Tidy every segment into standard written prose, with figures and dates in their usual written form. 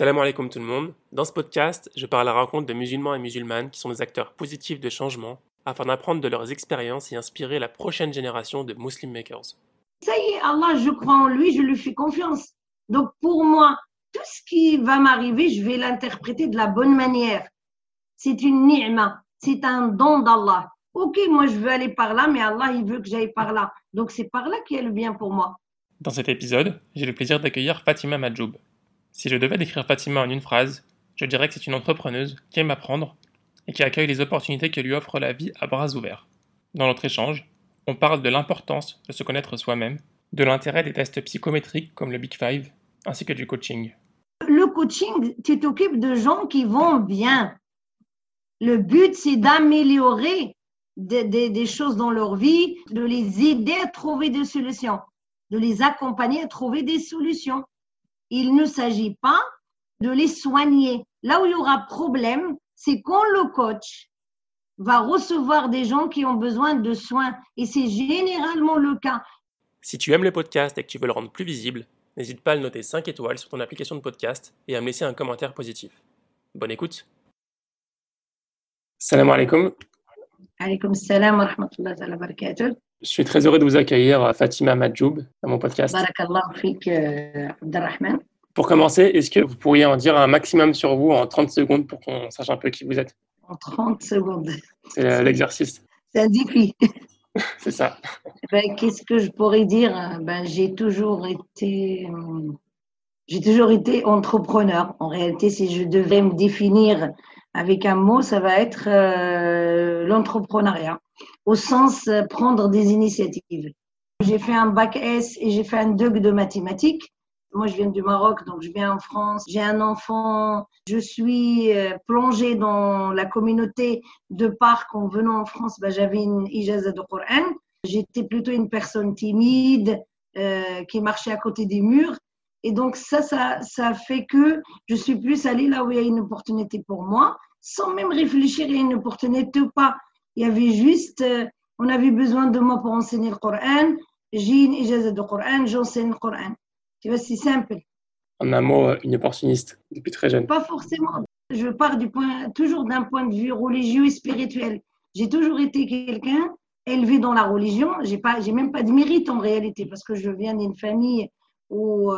Salam alaikum tout le monde. Dans ce podcast, je pars à la rencontre de musulmans et musulmanes qui sont des acteurs positifs de changement afin d'apprendre de leurs expériences et inspirer la prochaine génération de Muslim Makers. Ça y est, Allah, je crois en lui, je lui fais confiance. Donc pour moi, tout ce qui va m'arriver, je vais l'interpréter de la bonne manière. C'est une ni'ma, c'est un don d'Allah. Ok, moi je veux aller par là, mais Allah, il veut que j'aille par là. Donc c'est par là qu'il y a le bien pour moi. Dans cet épisode, j'ai le plaisir d'accueillir Fatima Madjoub. Si je devais décrire Fatima en une phrase, je dirais que c'est une entrepreneuse qui aime apprendre et qui accueille les opportunités que lui offre la vie à bras ouverts. Dans notre échange, on parle de l'importance de se connaître soi-même, de l'intérêt des tests psychométriques comme le Big Five, ainsi que du coaching. Le coaching, tu t'occupes de gens qui vont bien. Le but, c'est d'améliorer des choses dans leur vie, de les aider à trouver des solutions, de les accompagner à trouver des solutions. Il ne s'agit pas de les soigner. Là où il y aura problème, c'est quand le coach va recevoir des gens qui ont besoin de soins. Et c'est généralement le cas. Si tu aimes le podcast et que tu veux le rendre plus visible, n'hésite pas à le noter 5 étoiles sur ton application de podcast et à me laisser un commentaire positif. Bonne écoute. Salam alaikum. Alaykoum salam wa rahmatullahi wa barakatuh. Je suis très heureux de vous accueillir, Fatima Madjoub, dans mon podcast. Barakallahu fik, Abdelrahman. Pour commencer, est-ce que vous pourriez en dire un maximum sur vous en 30 secondes pour qu'on sache un peu qui vous êtes? En 30 secondes. C'est l'exercice. C'est un défi. C'est ça. Qu'est-ce que je pourrais dire? J'ai toujours été entrepreneur. En réalité, si je devais me définir avec un mot, ça va être l'entrepreneuriat, au sens prendre des initiatives. J'ai fait un bac S et j'ai fait un DEUG de mathématiques. Moi, je viens du Maroc, donc je viens en France. J'ai un enfant. Je suis plongée dans la communauté de par qu'en venant en France, j'avais une ijaza de Coran. J'étais plutôt une personne timide qui marchait à côté des murs. Et donc, ça fait que je suis plus allée là où il y a une opportunité pour moi, sans même réfléchir, il y a une opportunité ou pas. Il y avait juste, on avait besoin de moi pour enseigner le Coran. J'ai une ijaza de Coran, j'enseigne le Coran. Tu vois, c'est simple. En un mot, une opportuniste depuis très jeune. Pas forcément. Je pars toujours d'un point de vue religieux et spirituel. J'ai toujours été quelqu'un élevé dans la religion. J'ai même pas de mérite en réalité parce que je viens d'une famille où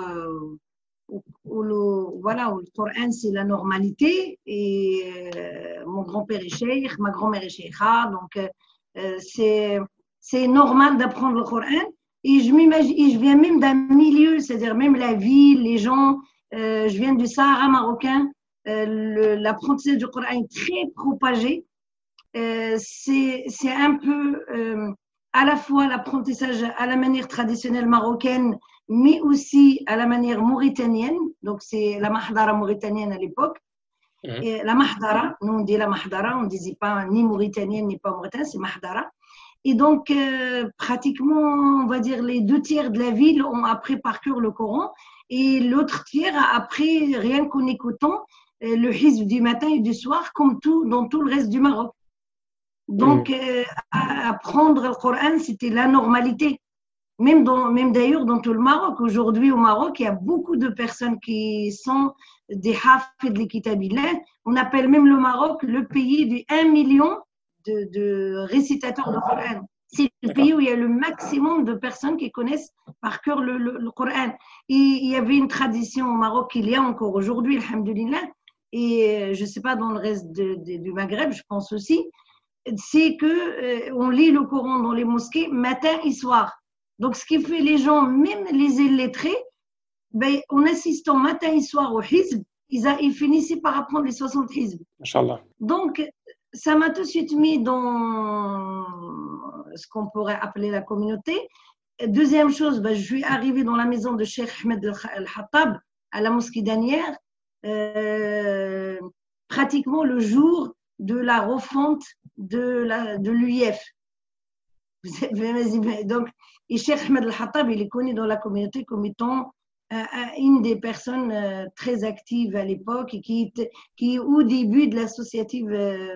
le Coran c'est la normalité et mon grand-père est cheikh, ma grand-mère est cheikha, donc c'est normal d'apprendre le Coran. Et je viens même d'un milieu, c'est-à-dire même la ville, les gens. Je viens du Sahara marocain. L'apprentissage du Coran est très propagé. C'est un peu à la fois l'apprentissage à la manière traditionnelle marocaine, mais aussi à la manière mauritanienne. Donc, c'est la mahdara mauritanienne à l'époque. Et la mahdara, nous on dit la mahdara, on ne disait pas ni mauritanienne ni pas mauritanienne, c'est mahdara. Et donc, pratiquement, on va dire, les 2 tiers de la ville ont appris par cœur le Coran et l'autre tiers a appris rien qu'en écoutant le hizb du matin et du soir, comme dans tout le reste du Maroc. Donc, apprendre le Coran, c'était la normalité. Même d'ailleurs dans tout le Maroc. Aujourd'hui, au Maroc, il y a beaucoup de personnes qui sont des hafid de kitabillah. On appelle même le Maroc le pays du 1 million de récitateurs de Coran. C'est le pays où il y a le maximum de personnes qui connaissent par cœur le Coran. Et il y avait une tradition au Maroc qu'il y a encore aujourd'hui, alhamdoulilah, et je ne sais pas dans le reste du Maghreb, je pense aussi, c'est qu'on lit le Coran dans les mosquées matin et soir. Donc, ce qui fait les gens, même les illettrés, en assistant matin et soir au hizb, ils finissaient par apprendre les 60 hizb. Inch'Allah. Donc, ça m'a tout de suite mis dans ce qu'on pourrait appeler la communauté. Deuxième chose, je suis arrivée dans la maison de Cheikh Ahmed Al-Khattab, à la mosquée d'Anières, pratiquement le jour de la refonte de l'UIF. Donc, et Cheikh Ahmed Al-Khattab, il est connu dans la communauté comme étant une des personnes très actives à l'époque et qui est au début de l'associative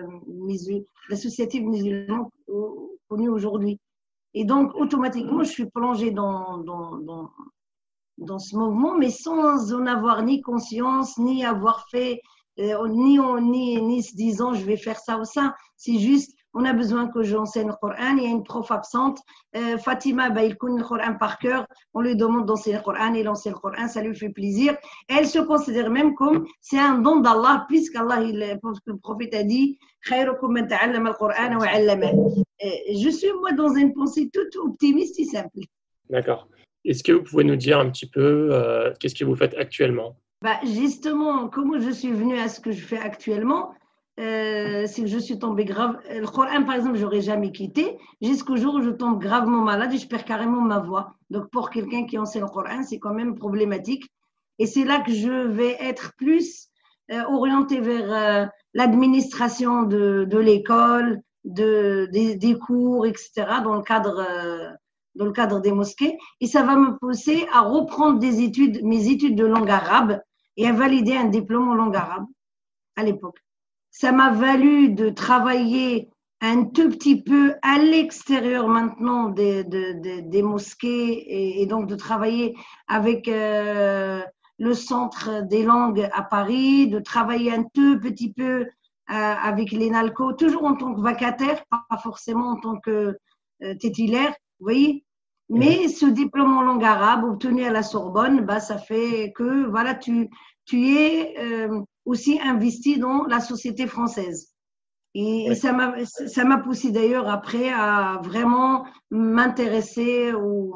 musulmane connue aujourd'hui. Et donc, automatiquement, je suis plongée dans dans ce mouvement, mais sans en avoir ni conscience, ni avoir fait, ni se disant je vais faire ça ou ça. C'est juste, on a besoin que j'enseigne le Coran. Il y a une prof absente. Fatima, il connaît le Coran par cœur. On lui demande d'enseigner le Coran. Il enseigne le Coran, ça lui fait plaisir. Elle se considère même comme c'est un don d'Allah, puisqu'Allah, le prophète a dit je suis moi dans une pensée toute optimiste et simple. D'accord. Est-ce que vous pouvez nous dire un petit peu qu'est-ce que vous faites actuellement? Justement, comment je suis venue à ce que je fais actuellement, c'est que je suis tombée grave. Le Coran, par exemple, j'aurais jamais quitté jusqu'au jour où je tombe gravement malade et je perds carrément ma voix. Donc, pour quelqu'un qui enseigne le Coran, c'est quand même problématique. Et c'est là que je vais être plus orientée vers l'administration de l'école, des cours, etc., dans le cadre des mosquées. Et ça va me pousser à reprendre mes études de langue arabe et à valider un diplôme en langue arabe à l'époque. Ça m'a valu de travailler un tout petit peu à l'extérieur maintenant des mosquées et donc de travailler avec le centre des langues à Paris, de travailler un tout petit peu avec l'ENALCO, toujours en tant que vacataire, pas forcément en tant que titulaire, vous voyez. Mais ce diplôme en langue arabe obtenu à la Sorbonne, ça fait que voilà, tu es aussi investi dans la société française. Et ça m'a poussé d'ailleurs après à vraiment m'intéresser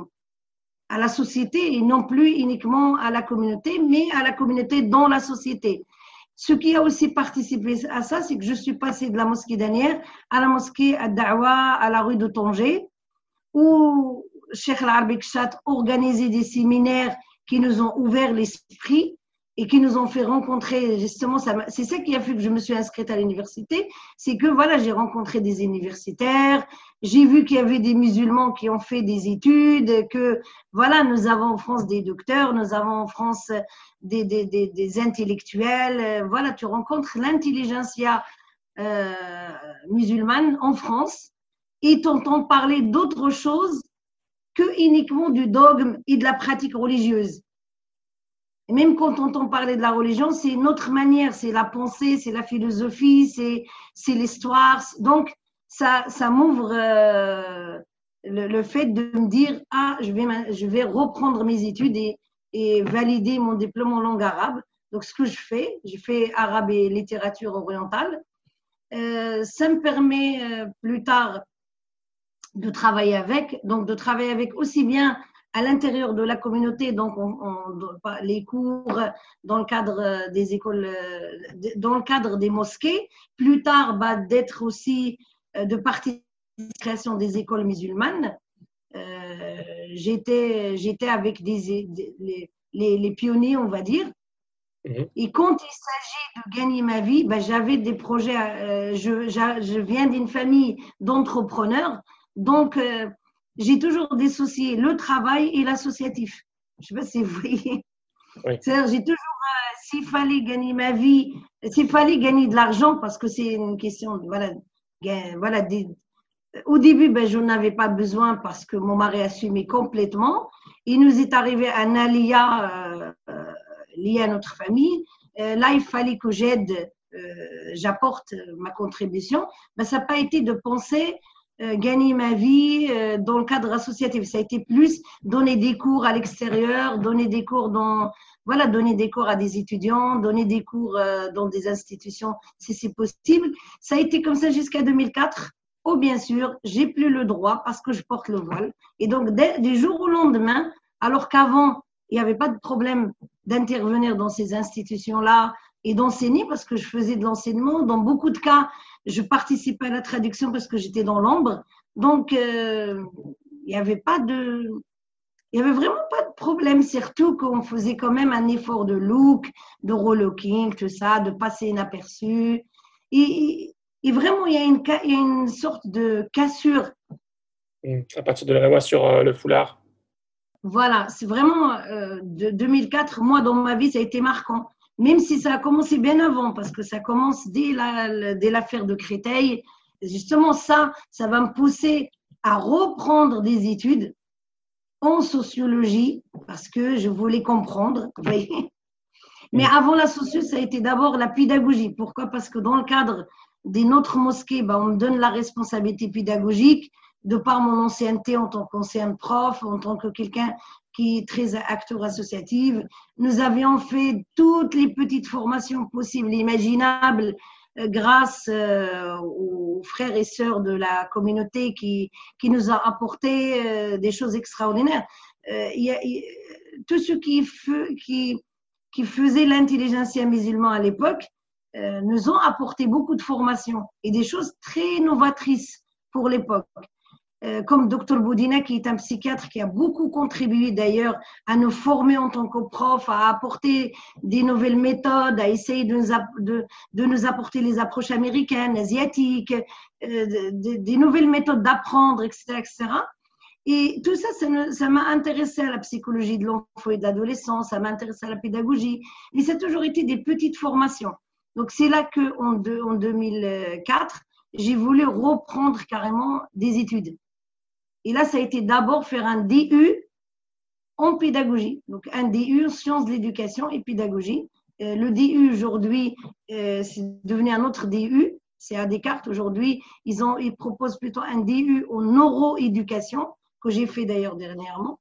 à la société et non plus uniquement à la communauté, mais à la communauté dans la société. Ce qui a aussi participé à ça, c'est que je suis passée de la mosquée d'Anières à la mosquée Ad-Da'wa à la rue de Tanger, où Cheikh Al-Arabi Kchat organisait des séminaires qui nous ont ouvert l'esprit et qui nous ont fait rencontrer, justement, c'est ça qui a fait que je me suis inscrite à l'université, c'est que voilà, j'ai rencontré des universitaires, j'ai vu qu'il y avait des musulmans qui ont fait des études, que voilà, nous avons en France des docteurs, nous avons en France des intellectuels, voilà, tu rencontres l'intelligentsia musulmane en France et t'entends parler d'autre chose que uniquement du dogme et de la pratique religieuse. Et même quand on entend parler de la religion, c'est une autre manière, c'est la pensée, c'est la philosophie, c'est l'histoire. Donc, ça m'ouvre le fait de me dire, je vais reprendre mes études et valider mon diplôme en langue arabe. Donc, ce que je fais arabe et littérature orientale. Ça me permet plus tard de travailler avec aussi bien à l'intérieur de la communauté, donc les cours dans le cadre des écoles, dans le cadre des mosquées, plus tard d'être aussi de participer à la création des écoles musulmanes. J'étais avec les pionniers, on va dire. Et quand il s'agit de gagner ma vie, j'avais des projets. Je viens d'une famille d'entrepreneurs, donc j'ai toujours dissocié le travail et l'associatif. Je ne sais pas si vous voyez. Oui. C'est-à-dire, j'ai toujours, s'il fallait gagner ma vie, s'il fallait gagner de l'argent, parce que c'est une question, au début, je n'en avais pas besoin parce que mon mari assumait complètement. Il nous est arrivé un aléa lié à notre famille. Là, il fallait que j'apporte ma contribution. Ça n'a pas été de penser gagner ma vie dans le cadre associatif. Ça a été plus donner des cours à l'extérieur, donner des cours donner des cours à des étudiants, donner des cours dans des institutions si c'est possible. Ça a été comme ça jusqu'à 2004. Oh, bien sûr, j'ai plus le droit parce que je porte le voile. Et donc, du jour au lendemain, alors qu'avant, il n'y avait pas de problème d'intervenir dans ces institutions-là et d'enseigner parce que je faisais de l'enseignement. Dans beaucoup de cas, je participais à la traduction parce que j'étais dans l'ombre. Donc, il n'y avait vraiment pas de problème, surtout qu'on faisait quand même un effort de look, de relooking, tout ça, de passer inaperçu. Et vraiment, il y a une sorte de cassure. À partir de la loi sur le foulard. Voilà, c'est vraiment de 2004, moi dans ma vie, ça a été marquant. Même si ça a commencé bien avant, parce que ça commence dès l'affaire de Créteil. Justement, ça va me pousser à reprendre des études en sociologie parce que je voulais comprendre, vous voyez. Mais avant la sociologie, ça a été d'abord la pédagogie. Pourquoi? Parce que dans le cadre des nôtres mosquées, on me donne la responsabilité pédagogique de par mon ancienneté en tant qu'ancienne prof, en tant que quelqu'un qui est très acteur associatif. Nous avions fait toutes les petites formations possibles et imaginables grâce aux frères et sœurs de la communauté qui nous a apporté des choses extraordinaires. Tous ceux qui faisaient l'intelligentsia musulmane à l'époque nous ont apporté beaucoup de formations et des choses très novatrices pour l'époque. Comme Dr Boudina, qui est un psychiatre qui a beaucoup contribué d'ailleurs à nous former en tant que prof, à apporter des nouvelles méthodes, à essayer de nous apporter les approches américaines, asiatiques, des nouvelles méthodes d'apprendre, etc., etc. Et tout ça, ça m'a intéressé à la psychologie de l'enfant et de l'adolescent, ça m'a intéressé à la pédagogie, mais ça a toujours été des petites formations. Donc c'est là qu'en 2004, j'ai voulu reprendre carrément des études. Et là, ça a été d'abord faire un DU en pédagogie, donc un DU en sciences de l'éducation et pédagogie. Le DU aujourd'hui, c'est devenu un autre DU, c'est à Descartes aujourd'hui, ils proposent plutôt un DU en neuroéducation, que j'ai fait d'ailleurs dernièrement.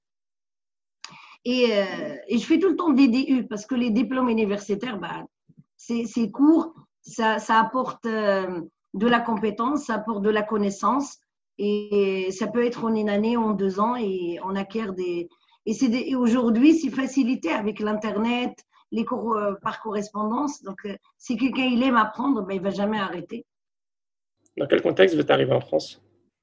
Et je fais tout le temps des DU parce que les diplômes universitaires, c'est court, ça apporte de la compétence, ça apporte de la connaissance. Et ça peut être en une année, en 2 ans, et on acquiert des… Et aujourd'hui, c'est facilité avec l'Internet, les cours par correspondance. Donc, si quelqu'un il aime apprendre, il ne va jamais arrêter. Dans quel contexte vous êtes arrivé en France?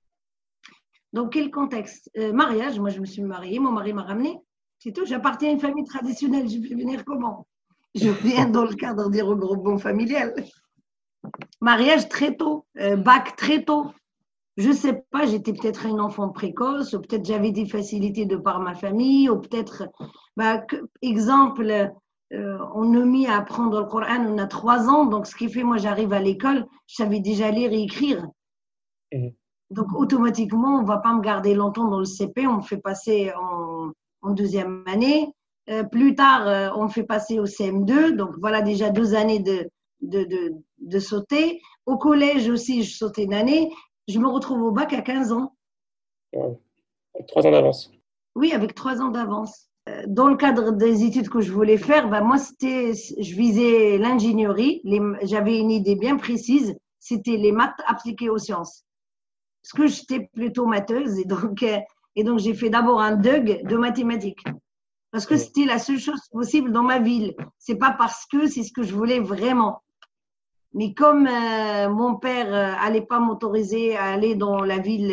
Dans quel contexte? Mariage, moi je me suis mariée, mon mari m'a ramenée. C'est tout, j'appartiens à une famille traditionnelle. Je vais venir comment? Je viens dans le cadre des regroupements familiales. Mariage très tôt, bac très tôt. Je ne sais pas, j'étais peut-être une enfant précoce, ou peut-être j'avais des facilités de par ma famille, ou peut-être, exemple, on a mis à apprendre le Coran, on a 3 ans, donc ce qui fait, moi j'arrive à l'école, je savais déjà lire et écrire. Donc automatiquement, on ne va pas me garder longtemps dans le CP, on me fait passer en 2e année. Plus tard, on me fait passer au CM2, donc voilà déjà 2 années de sauter. Au collège aussi, je sautais une année. Je me retrouve au bac à 15 ans. Wow. Avec 3 ans d'avance. Oui, avec 3 ans d'avance. Dans le cadre des études que je voulais faire, moi, je visais l'ingénierie. J'avais une idée bien précise, c'était les maths appliquées aux sciences. Parce que j'étais plutôt matheuse et donc j'ai fait d'abord un DUG de mathématiques. Parce que c'était la seule chose possible dans ma ville. C'est pas parce que c'est ce que je voulais vraiment. Mais comme mon père n'allait pas m'autoriser à aller dans la ville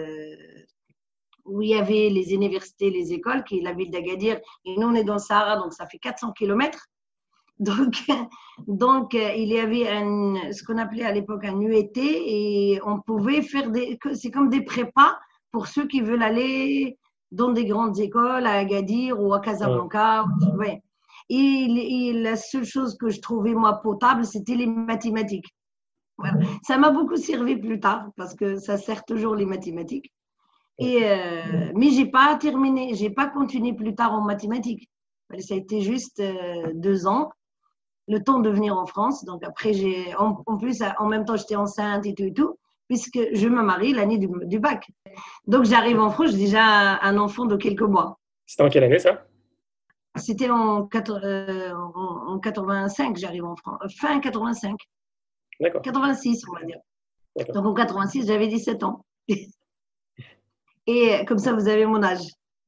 où il y avait les universités, les écoles, qui est la ville d'Agadir, et nous on est dans le Sahara, donc ça fait 400 km. Donc il y avait ce qu'on appelait à l'époque un UET, et on pouvait faire c'est comme des prépas pour ceux qui veulent aller dans des grandes écoles, à Agadir ou à Casablanca. Ouais. Et la seule chose que je trouvais, moi, potable, c'était les mathématiques. Voilà. Ça m'a beaucoup servi plus tard, parce que ça sert toujours les mathématiques. Mais je n'ai pas terminé, je n'ai pas continué plus tard en mathématiques. Ça a été juste 2 ans, le temps de venir en France. Donc après, en plus, en même temps, j'étais enceinte et tout, puisque je me marie l'année du bac. Donc j'arrive en France, j'ai déjà un enfant de quelques mois. C'était en quelle année ça? C'était en 85, j'arrive en France. Fin 85. D'accord. 86, on va dire. D'accord. Donc en 86, j'avais 17 ans. Et comme ça, vous avez mon âge.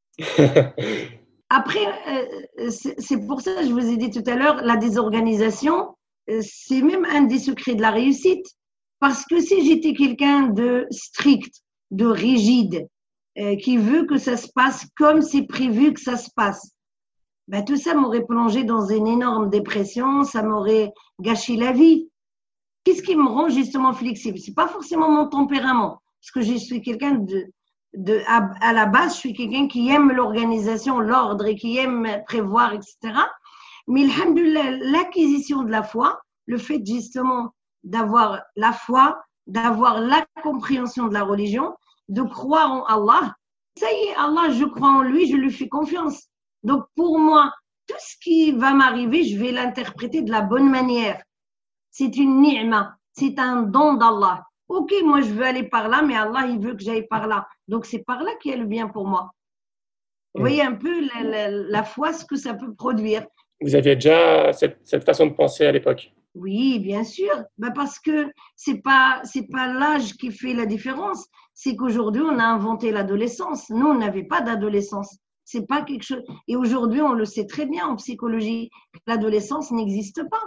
Après, c'est pour ça que je vous ai dit tout à l'heure, la désorganisation, c'est même un des secrets de la réussite. Parce que si j'étais quelqu'un de strict, de rigide, qui veut que ça se passe comme c'est prévu que ça se passe, tout ça m'aurait plongé dans une énorme dépression, ça m'aurait gâché la vie. Qu'est-ce qui me rend justement flexible? C'est pas forcément mon tempérament, parce que je suis quelqu'un à la base, je suis quelqu'un qui aime l'organisation, l'ordre et qui aime prévoir, etc. Mais alhamdoulilah, l'acquisition de la foi, le fait justement d'avoir la foi, d'avoir la compréhension de la religion, de croire en Allah, Ça y est, Allah, je crois en lui, je lui fais confiance. Donc pour moi, tout ce qui va m'arriver, je vais l'interpréter de la bonne manière. C'est une ni'ma, c'est un don d'Allah. Ok, moi je veux aller par là, mais Allah il veut que j'aille par là. Donc c'est par là qu'il y a le bien pour moi. Vous voyez un peu la foi, ce que ça peut produire. Vous aviez déjà cette façon de penser à l'époque? Oui, bien sûr. Ben parce que c'est pas l'âge qui fait la différence. C'est qu'aujourd'hui, on a inventé l'adolescence. Nous, on n'avait pas d'adolescence. C'est pas quelque chose. Et aujourd'hui, on le sait très bien en psychologie. L'adolescence n'existe pas.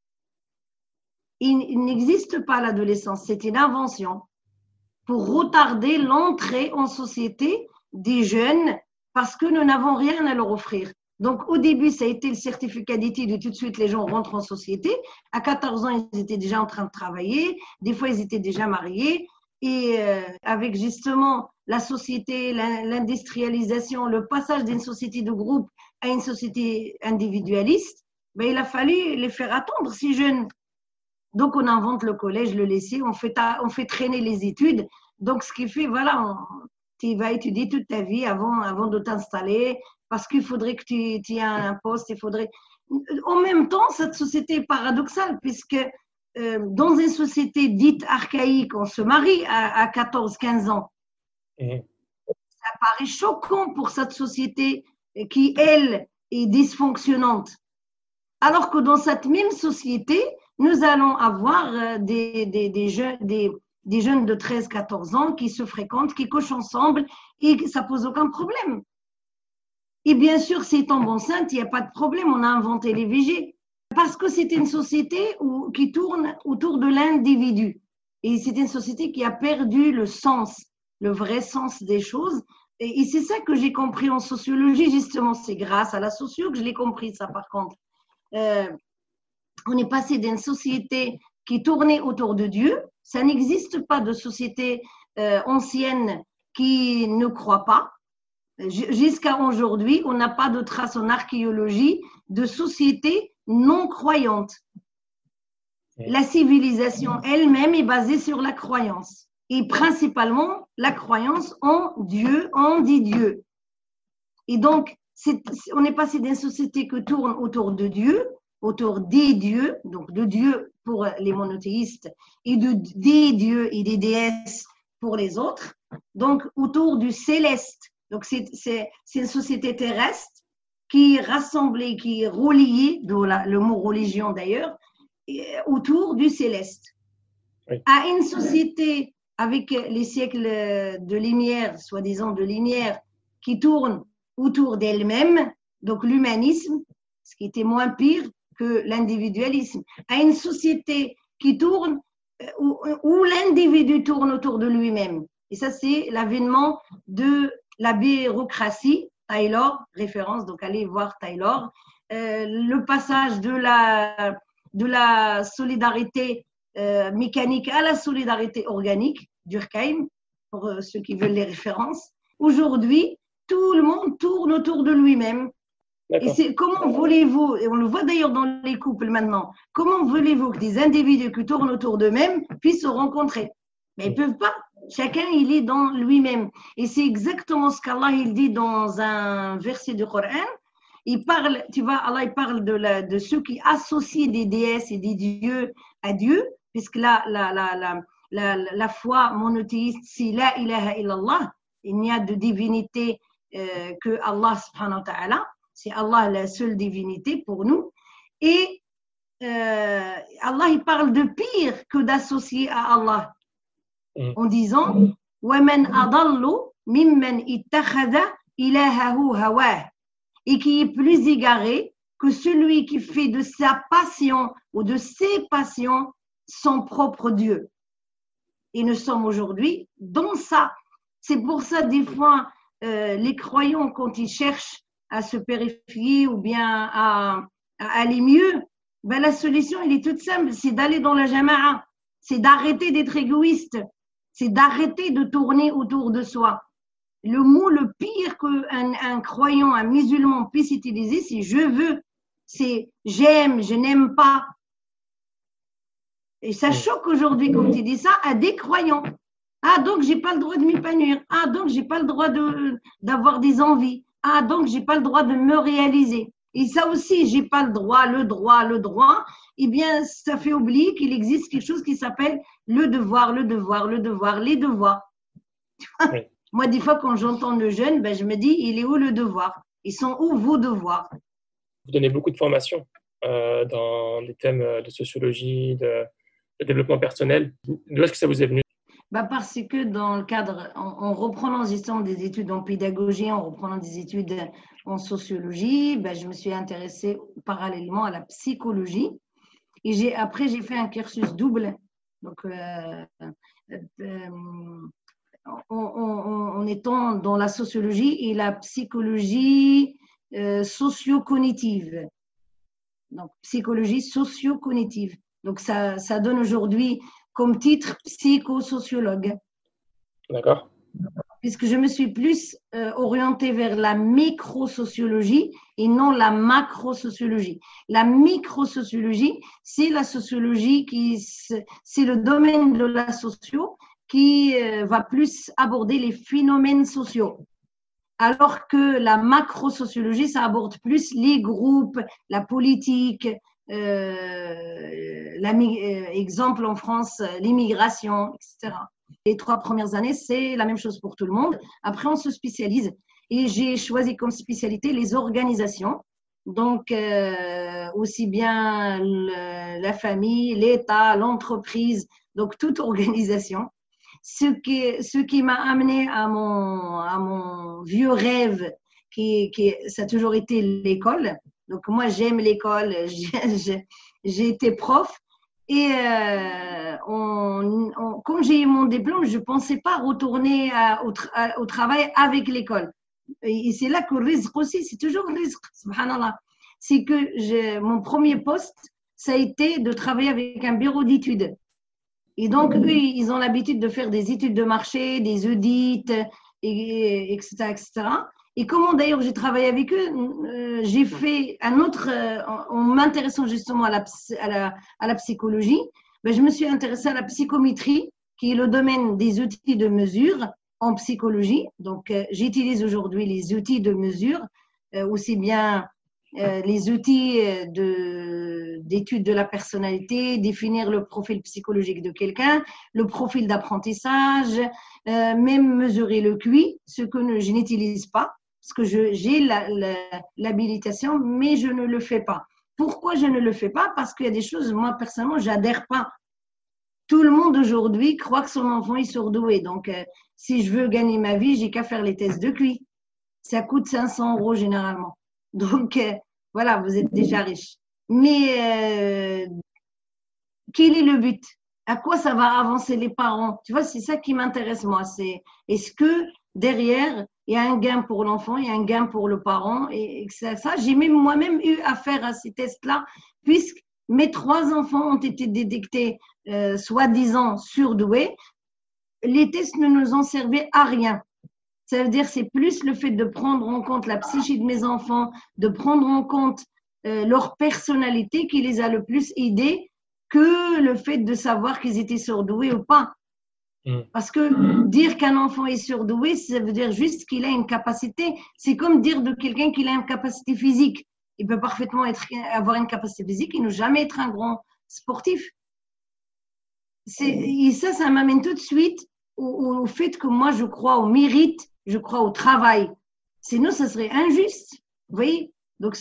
Il n'existe pas l'adolescence. C'est une invention pour retarder l'entrée en société des jeunes parce que nous n'avons rien à leur offrir. Donc, au début, ça a été le certificat d'études et tout de suite, les gens rentrent en société. À 14 ans, ils étaient déjà en train de travailler. Des fois, ils étaient déjà mariés. Et avec justement la société, l'industrialisation, le passage d'une société de groupe à une société individualiste, ben, il a fallu les faire attendre si jeunes. Donc, on invente le collège, le lycée, on fait traîner les études. Donc, ce qui fait, voilà, tu vas étudier toute ta vie avant de t'installer, parce qu'il faudrait que tu aies un poste, il faudrait… En même temps, cette société est paradoxale, puisque dans une société dite archaïque, on se marie à 14-15 ans. Ça paraît choquant pour cette société qui, elle, est dysfonctionnante. Alors que dans cette même société, nous allons avoir des jeunes de 13-14 ans qui se fréquentent, qui couchent ensemble et ça ne pose aucun problème. Et bien sûr, s'ils tombent enceintes, il n'y a pas de problème, on a inventé les VG. Parce que c'est une société qui tourne autour de l'individu. Et c'est une société qui a perdu le sens, le vrai sens des choses. Et c'est ça que j'ai compris en sociologie, justement. C'est grâce à la socio que je l'ai compris, ça, par contre. On est passé d'une société qui tournait autour de Dieu. Ça n'existe pas de société ancienne qui ne croit pas. Jusqu'à aujourd'hui, on n'a pas de traces en archéologie de société non croyante. La civilisation elle-même est basée sur la croyance. Et principalement, la croyance en Dieu, en dit Dieu. Et donc, on est passé d'une société qui tourne autour de Dieu, autour des dieux, donc de Dieu pour les monothéistes, et des dieux et des déesses pour les autres, donc autour du céleste. Donc, c'est une société terrestre qui est rassemblée, qui est reliée, d'où le mot religion d'ailleurs, autour du céleste. Oui. À une société avec les siècles de lumière, soi-disant de lumière, qui tourne autour d'elle-même, donc l'humanisme, ce qui était moins pire que l'individualisme. À une société qui tourne, où l'individu tourne autour de lui-même. Et ça, c'est l'avènement de la bureaucratie, Taylor, référence, donc allez voir Taylor, le passage de la solidarité mécanique à la solidarité organique, Durkheim, pour ceux qui veulent les références. Aujourd'hui, tout le monde tourne autour de lui-même. Et c'est comment voulez-vous, et on le voit d'ailleurs dans les couples maintenant, comment voulez-vous que des individus qui tournent autour d'eux-mêmes puissent se rencontrer? Mais ils ne peuvent pas. Chacun, il est dans lui-même. Et c'est exactement ce qu'Allah il dit dans un verset du Coran. Il parle, tu vois, Allah il parle de ceux qui associent des déesses et des dieux à Dieu, puisque la foi monothéiste, c'est la ilaha illallah. Il n'y a de divinité que Allah subhanahu wa ta'ala. C'est Allah la seule divinité pour nous. Et Allah il parle de pire que d'associer à Allah. En disant وَمَنْ أَضَلُّ مِمَّنْ اتَّخَذَ إِلَهَهُ هَوَاهُ, et qui est plus égaré que celui qui fait de sa passion ou de ses passions son propre Dieu. Et nous sommes aujourd'hui dans ça. C'est pour ça, des fois, les croyants, quand ils cherchent à se purifier ou bien à aller mieux, ben la solution, elle est toute simple, c'est d'aller dans la jama'a, c'est d'arrêter d'être égoïste, c'est d'arrêter de tourner autour de soi. Le mot le pire qu'un croyant, un musulman puisse utiliser, c'est « je veux », c'est « j'aime »,« je n'aime pas ». Et ça choque aujourd'hui quand il dit ça à des croyants. Ah, donc j'ai pas le droit de m'épanouir. Ah, donc j'ai pas le droit d'avoir des envies. Ah, donc j'ai pas le droit de me réaliser. Et ça aussi, j'ai pas le droit, le droit, le droit. Eh bien, ça fait oublier qu'il existe quelque chose qui s'appelle le devoir, le devoir, le devoir, les devoirs. Oui. Moi, des fois, quand j'entends le jeune, ben, je me dis, il est où le devoir? Ils sont où vos devoirs? Vous donnez beaucoup de formations dans les thèmes de sociologie, de développement personnel. D'où est-ce que ça vous est venu? Bah parce que dans le cadre, en reprenant justement des études en pédagogie, en reprenant des études en sociologie, bah, je me suis intéressée parallèlement à la psychologie. Et après, j'ai fait un cursus double. Donc, en étant dans la sociologie et la psychologie socio-cognitive. Donc, psychologie socio-cognitive. Donc, ça donne aujourd'hui comme titre psychosociologue. D'accord. Puisque je me suis plus orientée vers la microsociologie et non la macrosociologie. La microsociologie, c'est la sociologie c'est le domaine de la socio qui va plus aborder les phénomènes sociaux. Alors que la macrosociologie, ça aborde plus les groupes, la politique, exemple en France, l'immigration, etc. Les 3 premières années, c'est la même chose pour tout le monde. Après, on se spécialise. Et j'ai choisi comme spécialité les organisations. Donc, aussi bien la famille, l'État, l'entreprise, donc toute organisation. Ce qui m'a amené à mon vieux rêve, ça a toujours été l'école. Donc, moi, j'aime l'école, j'ai été prof. Et quand j'ai eu mon diplôme, je ne pensais pas retourner au travail avec l'école. Et c'est là que le risque aussi, c'est toujours le risque, subhanallah. C'est que mon premier poste, ça a été de travailler avec un bureau d'études. Et donc, eux, ils ont l'habitude de faire des études de marché, des audits, etc., etc. Et comment d'ailleurs j'ai travaillé avec eux, j'ai fait un autre, en m'intéressant justement à la psychologie, ben, je me suis intéressée à la psychométrie, qui est le domaine des outils de mesure en psychologie. Donc, j'utilise aujourd'hui les outils de mesure, aussi bien les outils d'étude de la personnalité, définir le profil psychologique de quelqu'un, le profil d'apprentissage, même mesurer le QI, ce que je n'utilise pas, parce que j'ai l'habilitation, mais je ne le fais pas. Pourquoi je ne le fais pas? Parce qu'il y a des choses, moi personnellement, je n'adhère pas. Tout le monde aujourd'hui croit que son enfant est surdoué. Donc, si je veux gagner ma vie, j'ai qu'à faire les tests de QI. Ça coûte 500 € généralement. Donc, voilà, vous êtes déjà riche. Mais quel est le but? À quoi ça va avancer les parents? Tu vois, c'est ça qui m'intéresse moi. C'est est-ce que derrière, il y a un gain pour l'enfant, il y a un gain pour le parent et ça. J'ai même moi-même eu affaire à ces tests-là, puisque mes 3 enfants ont été détectés soi-disant surdoués. Les tests ne nous ont servi à rien. Ça veut dire c'est plus le fait de prendre en compte la psyché de mes enfants, de prendre en compte leur personnalité qui les a le plus aidés que le fait de savoir qu'ils étaient surdoués ou pas. Parce que dire qu'un enfant est surdoué, ça veut dire juste qu'il a une capacité. C'est comme dire de quelqu'un qu'il a une capacité physique. Il peut parfaitement avoir une capacité physique et ne jamais être un grand sportif. Et ça m'amène tout de suite au fait que moi, je crois au mérite, je crois au travail. Sinon, ça serait injuste. Vous voyez? Donc,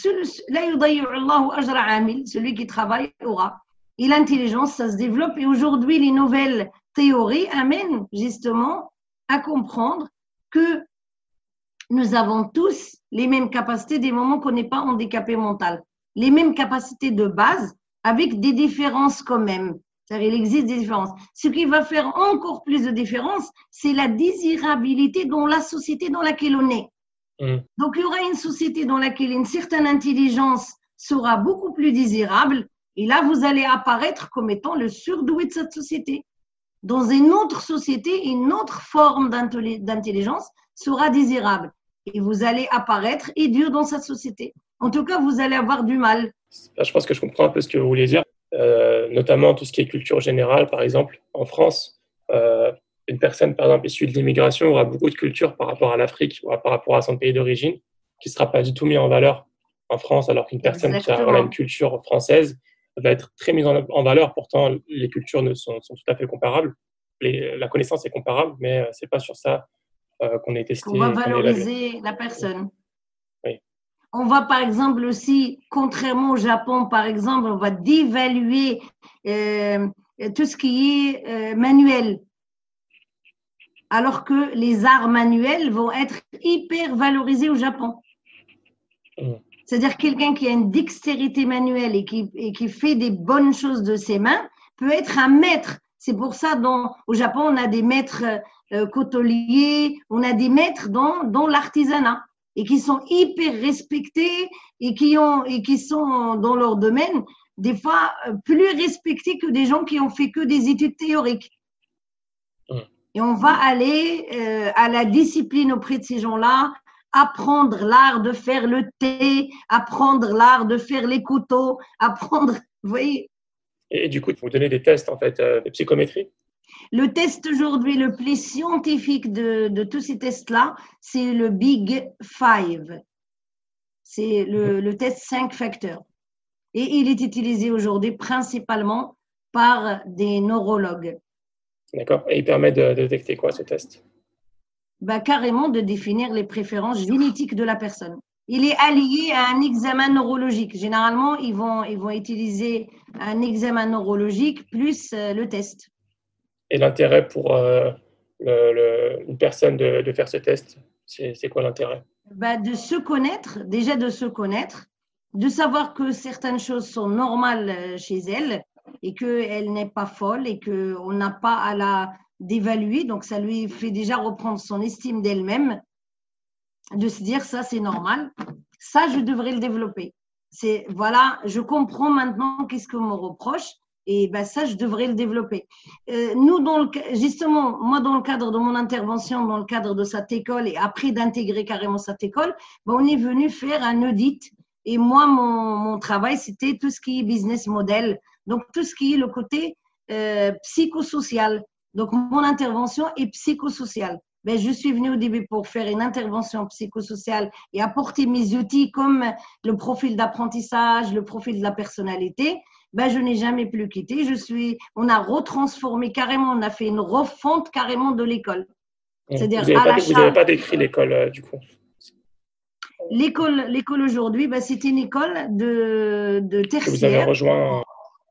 celui qui travaille aura. Et l'intelligence, ça se développe. Et aujourd'hui, les nouvelles théories amènent justement à comprendre que nous avons tous les mêmes capacités des moments qu'on n'est pas handicapé mental. Les mêmes capacités de base avec des différences quand même. C'est-à-dire, il existe des différences. Ce qui va faire encore plus de différence, c'est la désirabilité dans la société dans laquelle on est. Donc, il y aura une société dans laquelle une certaine intelligence sera beaucoup plus désirable. Et là, vous allez apparaître comme étant le surdoué de cette société. Dans une autre société, une autre forme d'intelligence sera désirable. Et vous allez apparaître idiot dans cette société. En tout cas, vous allez avoir du mal. Je pense que je comprends un peu ce que vous voulez dire. Notamment tout ce qui est culture générale, par exemple, en France. une personne, par exemple, issue de l'immigration aura beaucoup de culture par rapport à l'Afrique ou par rapport à son pays d'origine, qui ne sera pas du tout mis en valeur en France, alors qu'une personne qui a une culture française va être très mise en valeur. Pourtant, les cultures sont tout à fait comparables. La connaissance est comparable, mais ce n'est pas sur ça qu'on est testé. On va valoriser la personne. Oui. On va, par exemple, aussi, contrairement au Japon, par exemple, on va dévaluer tout ce qui est manuel. Alors que les arts manuels vont être hyper valorisés au Japon. C'est-à-dire quelqu'un qui a une dextérité manuelle et qui fait des bonnes choses de ses mains peut être un maître. C'est pour ça au Japon, on a des maîtres couteliers, on a des maîtres dans l'artisanat et qui sont hyper respectés et qui sont dans leur domaine des fois plus respectés que des gens qui ont fait que des études théoriques. Et on va aller à la discipline auprès de ces gens-là, apprendre l'art de faire le thé, apprendre l'art de faire les couteaux, apprendre, vous voyez. Et du coup, vous donnez des tests, en fait, de psychométrie? Le test aujourd'hui le plus scientifique de tous ces tests-là, c'est le Big Five. C'est le test 5 facteurs. Et il est utilisé aujourd'hui principalement par des neurologues. D'accord. Et il permet de détecter quoi, ce test? Carrément de définir les préférences génétiques de la personne. Il est allié à un examen neurologique. Généralement, ils vont utiliser un examen neurologique plus le test. Et l'intérêt pour une personne de faire ce test, c'est quoi l'intérêt? De se connaître, déjà de se connaître, de savoir que certaines choses sont normales chez elle et qu'elle n'est pas folle et qu'on n'a pas à la d'évaluer. Donc, ça lui fait déjà reprendre son estime d'elle-même, de se dire ça, c'est normal. Ça, je devrais le développer. Voilà, je comprends maintenant qu'est-ce qu'on me reproche et ça, je devrais le développer. Nous, justement, moi, dans le cadre de mon intervention, dans le cadre de cette école et après d'intégrer carrément cette école, on est venu faire un audit. Et moi, mon travail, c'était tout ce qui est business model, donc tout ce qui est le côté psychosocial. Donc, mon intervention est psychosociale. Je suis venue au début pour faire une intervention psychosociale et apporter mes outils comme le profil d'apprentissage, le profil de la personnalité. Je n'ai jamais plus quitté. On a retransformé carrément, on a fait une refonte carrément de l'école. C'est-à-dire vous n'avez pas décrit l'école du coup? L'école aujourd'hui, c'est une école de tertiaire. Vous avez rejoint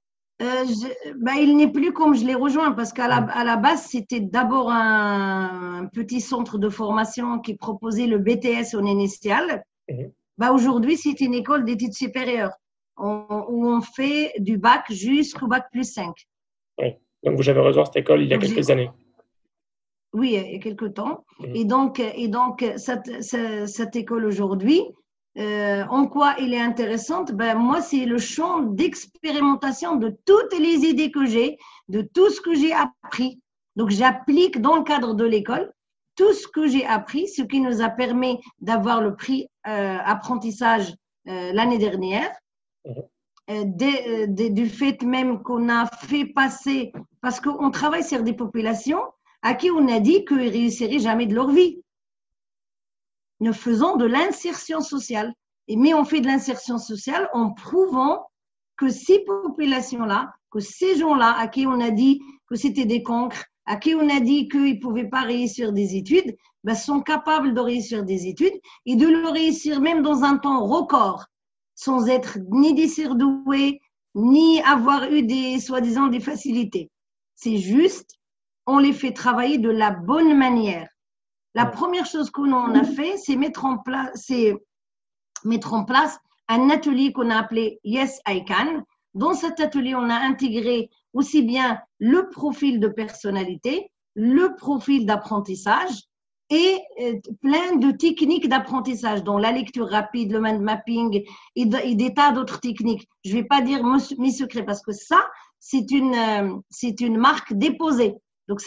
il n'est plus comme je l'ai rejoint parce qu'à la base, c'était d'abord un petit centre de formation qui proposait le BTS en initial. Aujourd'hui, c'est une école d'études supérieures où on fait du bac jusqu'au bac plus 5. Oui, donc vous avez rejoint cette école il y a quelques années. Oui, il y a quelques temps. Et donc cette école aujourd'hui, en quoi elle est intéressante? Moi, c'est le champ d'expérimentation de toutes les idées que j'ai, de tout ce que j'ai appris. Donc, j'applique dans le cadre de l'école tout ce que j'ai appris, ce qui nous a permis d'avoir le prix apprentissage l'année dernière. Du fait même qu'on a fait passer, parce qu'on travaille sur des populations à qui on a dit qu'ils ne réussiraient jamais de leur vie. Nous faisons de l'insertion sociale. Mais on fait de l'insertion sociale en prouvant que ces populations-là, que ces gens-là à qui on a dit que c'était des cancres, à qui on a dit qu'ils ne pouvaient pas réussir des études, sont capables de réussir des études et de le réussir même dans un temps record, sans être ni des surdoués, ni avoir eu soi-disant des facilités. C'est juste, on les fait travailler de la bonne manière. La première chose qu'on a fait, c'est mettre en place un atelier qu'on a appelé Yes, I Can. Dans cet atelier, on a intégré aussi bien le profil de personnalité, le profil d'apprentissage et plein de techniques d'apprentissage, dont la lecture rapide, le mind mapping et des tas d'autres techniques. Je ne vais pas dire mes secrets parce que ça, c'est une marque déposée. Donc,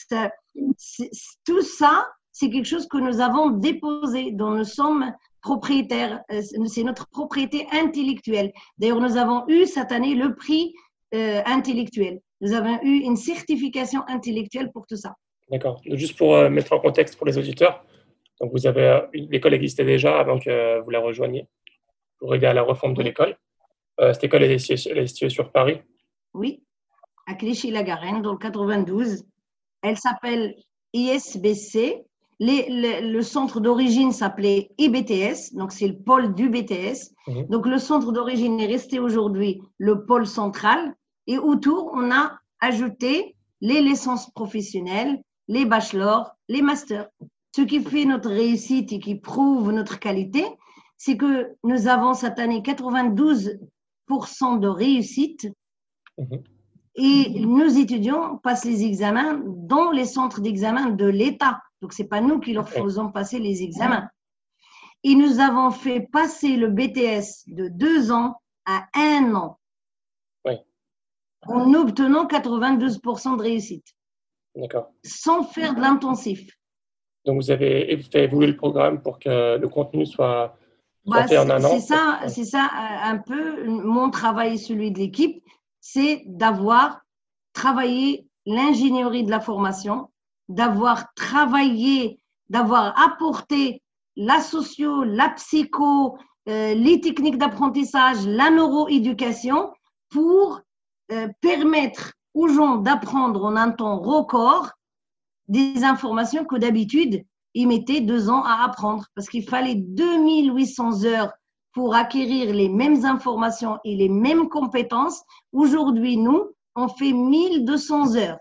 tout ça, c'est quelque chose que nous avons déposé, dont nous sommes propriétaires. C'est notre propriété intellectuelle. D'ailleurs, nous avons eu cette année le prix intellectuel. Nous avons eu une certification intellectuelle pour tout ça. D'accord. Donc, juste pour mettre en contexte pour les auditeurs, donc vous avez l'école existait déjà avant que vous la rejoigniez pour aider à la refonte de Oui, l'école. Cette école elle est située sur Paris. oui, à Clichy-la-Garenne, dans le 92. Elle s'appelle ISBC. Le centre d'origine s'appelait IBTS, donc c'est le pôle du BTS. Donc le centre d'origine est resté aujourd'hui le pôle central. Et autour, on a ajouté les licences professionnelles, les bachelors, les masters. Ce qui fait notre réussite et qui prouve notre qualité, c'est que nous avons cette année 92% de réussite. Et nos étudiants passent les examens dans les centres d'examen de l'État. Donc, ce n'est pas nous qui leur faisons passer les examens. Et nous avons fait passer le BTS de 2 ans à 1 an. Oui. En obtenant 92% de réussite. D'accord. Sans faire de l'intensif. Donc, vous avez fait évoluer le programme pour que le contenu soit fait en un an. C'est ça un peu mon travail et celui de l'équipe, c'est d'avoir travaillé l'ingénierie de la formation, d'avoir travaillé, d'avoir apporté la socio, la psycho, les techniques d'apprentissage, la neuroéducation pour permettre aux gens d'apprendre en un temps record des informations que d'habitude, ils mettaient 2 ans à apprendre parce qu'il fallait 2800 heures pour acquérir les mêmes informations et les mêmes compétences. Aujourd'hui, nous, on fait 1200 heures.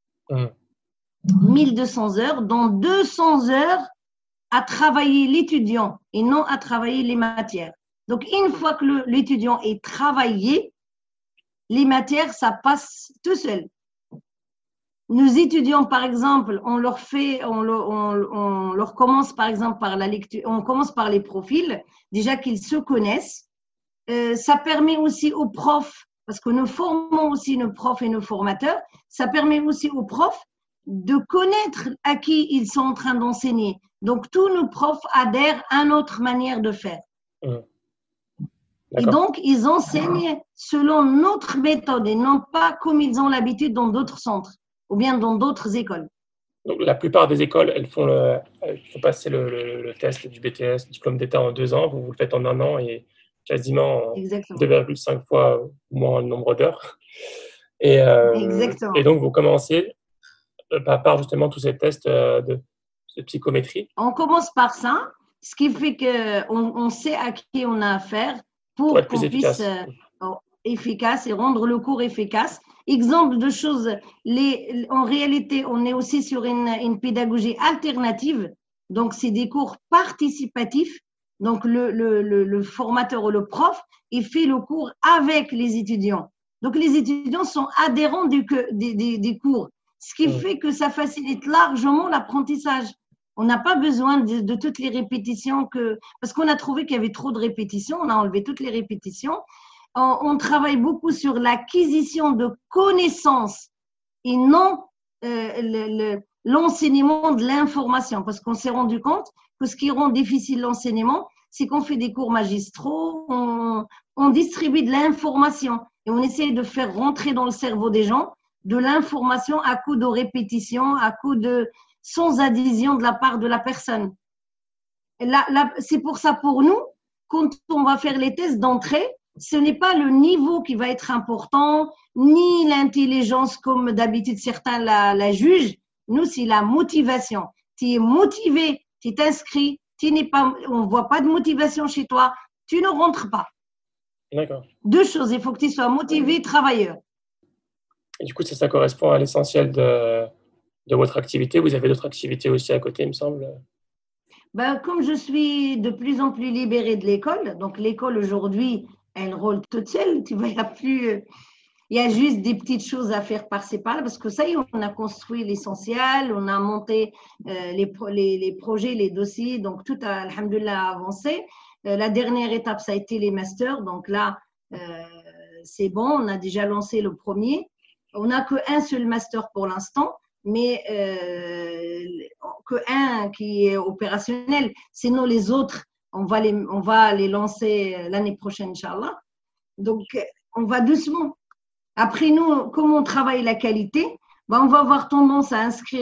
1200 heures, dont 200 heures à travailler l'étudiant et non à travailler les matières. Donc, une fois que l'étudiant est travaillé, les matières, ça passe tout seul. Nos étudiants, par exemple, on leur commence par exemple par la lecture, on commence par les profils, déjà qu'ils se connaissent. Ça permet aussi aux profs, parce que nous formons aussi nos profs et nos formateurs, ça permet aussi aux profs de connaître à qui ils sont en train d'enseigner. Donc, tous nos profs adhèrent à notre manière de faire. Et donc, ils enseignent selon notre méthode et non pas comme ils ont l'habitude dans d'autres centres ou bien dans d'autres écoles. Donc, la plupart des écoles, elles font passer le test du BTS, diplôme d'État, en 2 ans. Vous le faites en 1 an et quasiment 2,5 fois moins le nombre d'heures. Et donc, vous commencez par justement tous ces tests de psychométrie. On commence par ça, ce qui fait qu'on sait à qui on a affaire pour qu'on puisse efficace et rendre le cours efficace. Exemple de choses, en réalité, on est aussi sur une pédagogie alternative, donc c'est des cours participatifs. Donc le formateur ou le prof, il fait le cours avec les étudiants. Donc les étudiants sont adhérents des cours, ce qui fait que ça facilite largement l'apprentissage. On n'a pas besoin de toutes les répétitions parce qu'on a trouvé qu'il y avait trop de répétitions, on a enlevé toutes les répétitions. On travaille beaucoup sur l'acquisition de connaissances et non l'enseignement de l'information, parce qu'on s'est rendu compte que ce qui rend difficile l'enseignement, c'est qu'on fait des cours magistraux, on distribue de l'information et on essaie de faire rentrer dans le cerveau des gens de l'information à coup de répétition, à coup de sans adhésion de la part de la personne. C'est pour ça, pour nous, quand on va faire les tests d'entrée, ce n'est pas le niveau qui va être important, ni l'intelligence comme d'habitude certains la jugent. Nous, c'est la motivation. Tu es motivé, tu t'inscris, on ne voit pas de motivation chez toi, tu ne rentres pas. D'accord. 2 choses, il faut que tu sois motivé, travailleur. Et du coup, ça correspond à l'essentiel de votre activité. Vous avez d'autres activités aussi à côté, il me semble. Comme je suis de plus en plus libérée de l'école, donc l'école aujourd'hui, elle roule toute seule, tu vois, il y a juste des petites choses à faire par-ci par-là, parce que ça y est, on a construit l'essentiel, on a monté les projets, les dossiers, donc tout a, alhamdoulilah, avancé. La dernière étape, ça a été les masters, donc là, c'est bon, on a déjà lancé le premier. On n'a qu'un seul master pour l'instant, mais qu'un qui est opérationnel, sinon les autres, on va les lancer l'année prochaine, Inch'Allah. Donc, on va doucement. Après, nous, comme on travaille la qualité, on va avoir tendance à inscrire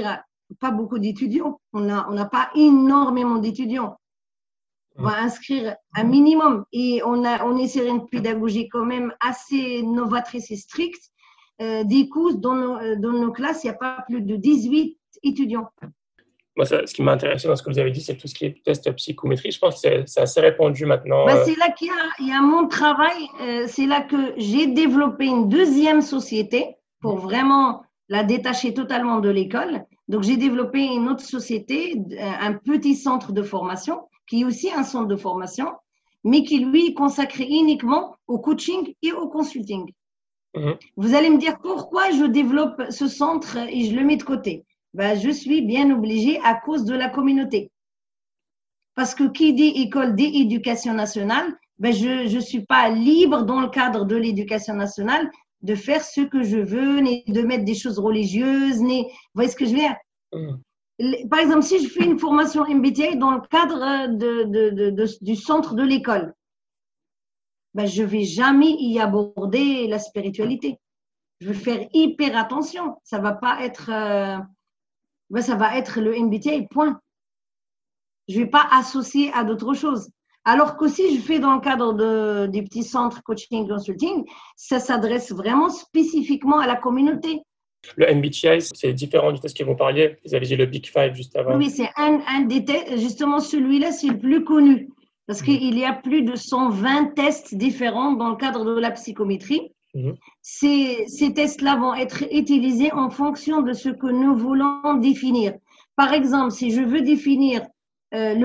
pas beaucoup d'étudiants. On n'a pas énormément d'étudiants. On va inscrire un minimum et on essaie une pédagogie quand même assez novatrice et stricte. Des cours dans nos classes, il n'y a pas plus de 18 étudiants. Moi, ce qui m'a intéressé dans ce que vous avez dit, c'est tout ce qui est test psychométrie. Je pense que c'est assez répandu maintenant. C'est là qu'il y a mon travail. C'est là que j'ai développé une deuxième société pour vraiment la détacher totalement de l'école. Donc, j'ai développé une autre société, un petit centre de formation, qui est aussi un centre de formation, mais qui, lui, est consacré uniquement au coaching et au consulting. Vous allez me dire pourquoi je développe ce centre et je le mets de côté. Je suis bien obligée à cause de la communauté. Parce que qui dit école d'éducation nationale, je ne suis pas libre dans le cadre de l'éducation nationale de faire ce que je veux, ni de mettre des choses religieuses, ni… Vous voyez ce que je veux dire? Par exemple, si je fais une formation MBTI dans le cadre du centre de l'école, je ne vais jamais y aborder la spiritualité. Je vais faire hyper attention. Ça va pas être… ça va être le MBTI, point. Je ne vais pas associer à d'autres choses. Alors que si je fais dans le cadre des petits centres coaching consulting, ça s'adresse vraiment spécifiquement à la communauté. Le MBTI, c'est différent du test que vous parliez. Vous avez dit le Big Five juste avant. Oui, c'est un des tests. Justement, celui-là, c'est le plus connu. Parce qu'il y a plus de 120 tests différents dans le cadre de la psychométrie. Ces tests-là vont être utilisés en fonction de ce que nous voulons définir. Par exemple, si je veux définir le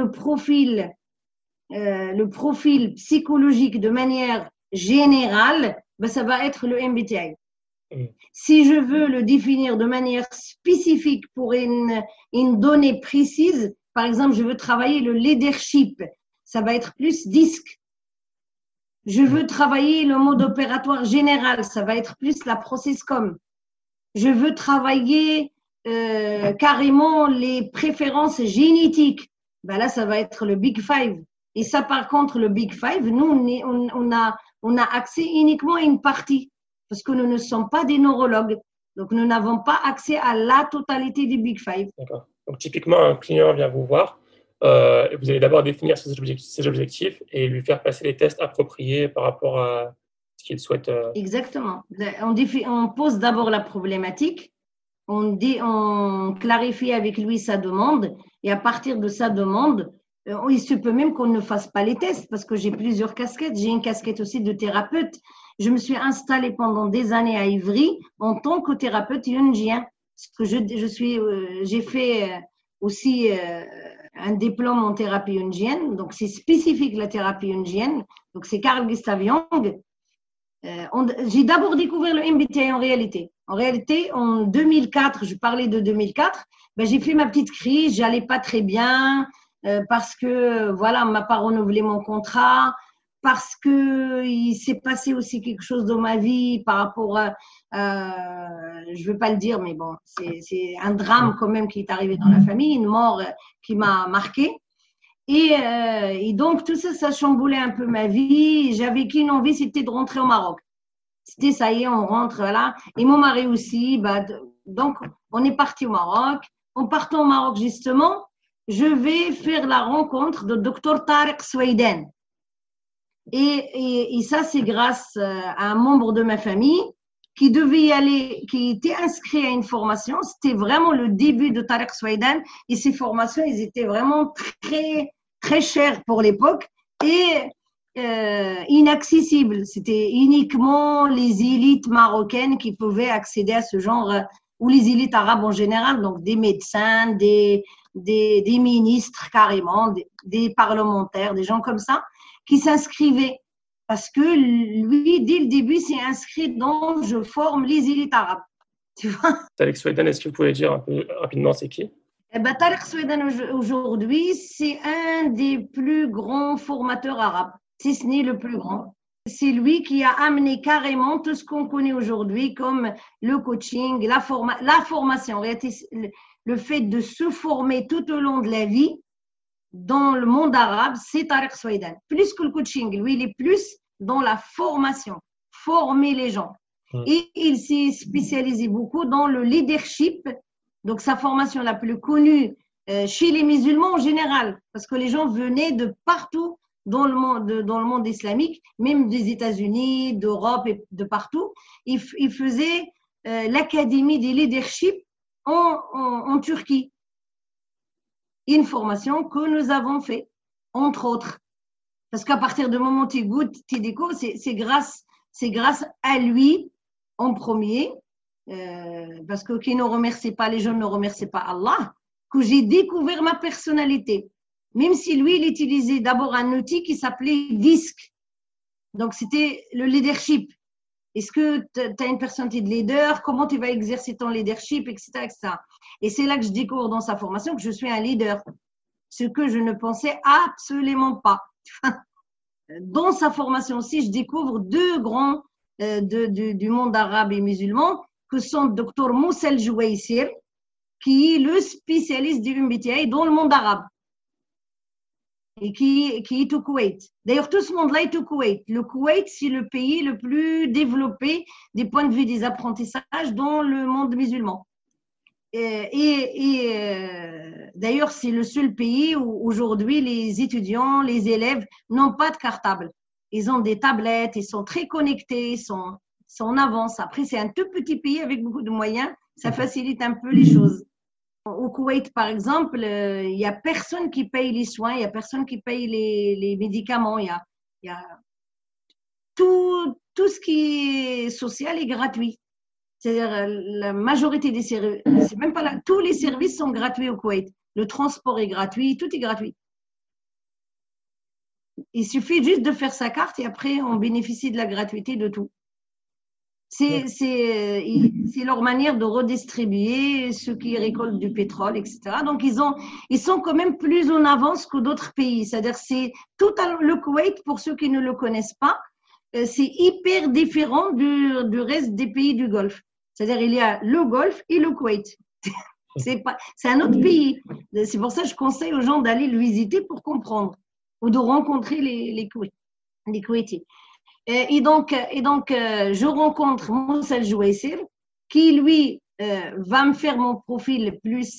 profil psychologique de manière générale, ça va être le MBTI. Si je veux le définir de manière spécifique pour une donnée précise, par exemple, je veux travailler le leadership, ça va être plus DISC. Je veux travailler le mode opératoire général, ça va être plus la processcom. Je veux travailler carrément les préférences génétiques. Là, ça va être le Big Five. Et ça, par contre, le Big Five, nous, on a accès uniquement à une partie parce que nous ne sommes pas des neurologues. Donc, nous n'avons pas accès à la totalité du Big Five. D'accord. Donc, typiquement, un client vient vous voir. Vous allez d'abord définir ses objectifs et lui faire passer les tests appropriés par rapport à ce qu'il souhaite. Exactement. On pose d'abord la problématique, on clarifie avec lui sa demande et à partir de sa demande, il se peut même qu'on ne fasse pas les tests parce que j'ai plusieurs casquettes. J'ai une casquette aussi de thérapeute. Je me suis installée pendant des années à Ivry en tant que thérapeute jungien. Parce que j'ai fait aussi un diplôme en thérapie jungienne, donc c'est spécifique la thérapie jungienne, donc c'est Carl Gustav Jung. J'ai d'abord découvert le MBTI en réalité. En réalité, en 2004, je parlais de 2004, j'ai fait ma petite crise, j'allais pas très bien parce que voilà, on m'a pas renouvelé mon contrat, parce que il s'est passé aussi quelque chose dans ma vie par rapport à, je veux pas le dire, mais bon, c'est un drame quand même qui est arrivé dans la famille, une mort qui m'a marquée. Et donc, tout ça, ça chamboulait un peu ma vie. J'avais qu'une envie, c'était de rentrer au Maroc. C'était ça y est, on rentre là. Et mon mari aussi. Donc, on est parti au Maroc. En partant au Maroc, justement, je vais faire la rencontre de Dr Tariq Swaydan. Et ça, c'est grâce à un membre de ma famille qui devait y aller, qui était inscrit à une formation. C'était vraiment le début de Tariq Swaydan. Et ces formations, elles étaient vraiment très, très chères pour l'époque et inaccessibles. C'était uniquement les élites marocaines qui pouvaient accéder à ce genre, ou les élites arabes en général, donc des médecins, des ministres carrément, des parlementaires, des gens comme ça, qui s'inscrivaient. Parce que lui, dès le début, s'est inscrit dans « Je forme les élites arabes ». Tu vois? Tariq Swaydan, est-ce que vous pouvez dire un peu rapidement c'est qui? Tariq Swaydan, aujourd'hui, c'est un des plus grands formateurs arabes, si ce n'est le plus grand. C'est lui qui a amené carrément tout ce qu'on connaît aujourd'hui comme le coaching, la formation. En réalité, le fait de se former tout au long de la vie, dans le monde arabe, c'est Tariq Swaydan. Plus que le coaching, lui, il est plus dans la formation, former les gens. Et il s'est spécialisé beaucoup dans le leadership Donc, sa formation la plus connue chez les musulmans en général, parce que les gens venaient de partout dans le monde islamique, même des États-Unis, d'Europe et de partout. Il faisait l'académie des leadership en Turquie. Une formation que nous avons fait, entre autres. Parce qu'à partir du moment où tu goûtes, tu découvres, c'est grâce à lui en premier, parce que qui ne remercie pas les gens ne remercie pas Allah, que j'ai découvert ma personnalité. Même si lui, il utilisait d'abord un outil qui s'appelait DISC. Donc, c'était le leadership. Est-ce que tu as une personnalité de leader? Comment tu vas exercer ton leadership, etc., etc. Et c'est là que je découvre dans sa formation que je suis un leader. Ce que je ne pensais absolument pas. Dans sa formation aussi, je découvre deux grands du monde arabe et musulman, que sont Dr Moussa El-Jouaïsir, qui est le spécialiste du MBTI dans le monde arabe et qui est au Koweït. D'ailleurs, tout ce monde-là est au Koweït. Le Koweït, c'est le pays le plus développé des points de vue des apprentissages dans le monde musulman. D'ailleurs, c'est le seul pays où aujourd'hui les étudiants, les élèves n'ont pas de cartable. Ils ont des tablettes, ils sont très connectés, ils sont en avance. Après, c'est un tout petit pays avec beaucoup de moyens, ça facilite un peu les choses. Au Koweït, par exemple, il n'y a personne qui paye les soins, il n'y a personne qui paye les médicaments, il y a tout ce qui est social est gratuit. C'est-à-dire la majorité des services, c'est même pas là, tous les services sont gratuits au Koweït. Le transport est gratuit, tout est gratuit. Il suffit juste de faire sa carte et après on bénéficie de la gratuité de tout. C'est leur manière de redistribuer ceux qui récoltent du pétrole, etc. Donc ils sont quand même plus en avance que d'autres pays. C'est-à-dire c'est le Koweït, pour ceux qui ne le connaissent pas, c'est hyper différent du reste des pays du Golfe. C'est-à-dire il y a le Golfe et le Koweït. C'est un autre pays. C'est pour ça que je conseille aux gens d'aller le visiter pour comprendre ou de rencontrer les Koweïtis. Et donc, je rencontre Moussa El-Jouaïsir qui, lui, va me faire mon profil plus,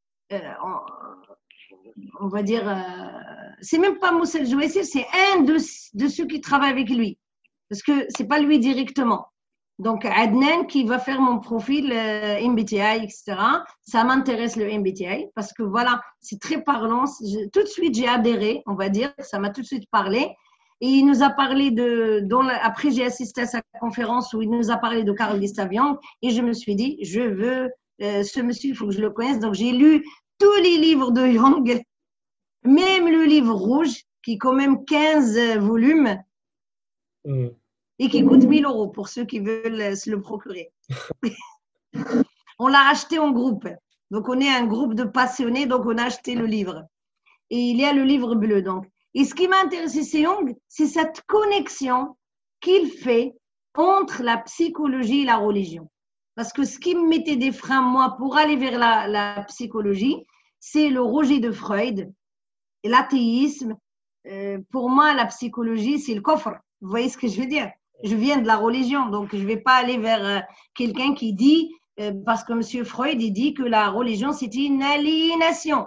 on va dire, c'est même pas Moussa El-Jouaïsir, c'est un de ceux qui travaillent avec lui. Parce que c'est pas lui directement. Donc, Adnan qui va faire mon profil MBTI, etc. Ça m'intéresse le MBTI parce que voilà, c'est très parlant. Tout de suite, j'ai adhéré, on va dire. Ça m'a tout de suite parlé. Et il nous a parlé après j'ai assisté à sa conférence où il nous a parlé de Carl Gustav Jung et je me suis dit, je veux ce monsieur, il faut que je le connaisse. Donc, j'ai lu tous les livres de Jung, même le livre rouge qui est quand même 15 volumes. Et qui coûte 1 000 € pour ceux qui veulent se le procurer. On l'a acheté en groupe. Donc, on est un groupe de passionnés, donc on a acheté le livre. Et il y a le livre bleu. Donc. Et ce qui m'a intéressé chez Jung, c'est cette connexion qu'il fait entre la psychologie et la religion. Parce que ce qui me mettait des freins, moi, pour aller vers la psychologie, c'est le rejet de Freud, l'athéisme. Pour moi, la psychologie, c'est le coffre. Vous voyez ce que je veux dire? Je viens de la religion, donc je ne vais pas aller vers quelqu'un qui dit, parce que M. Freud, il dit que la religion, c'est une aliénation.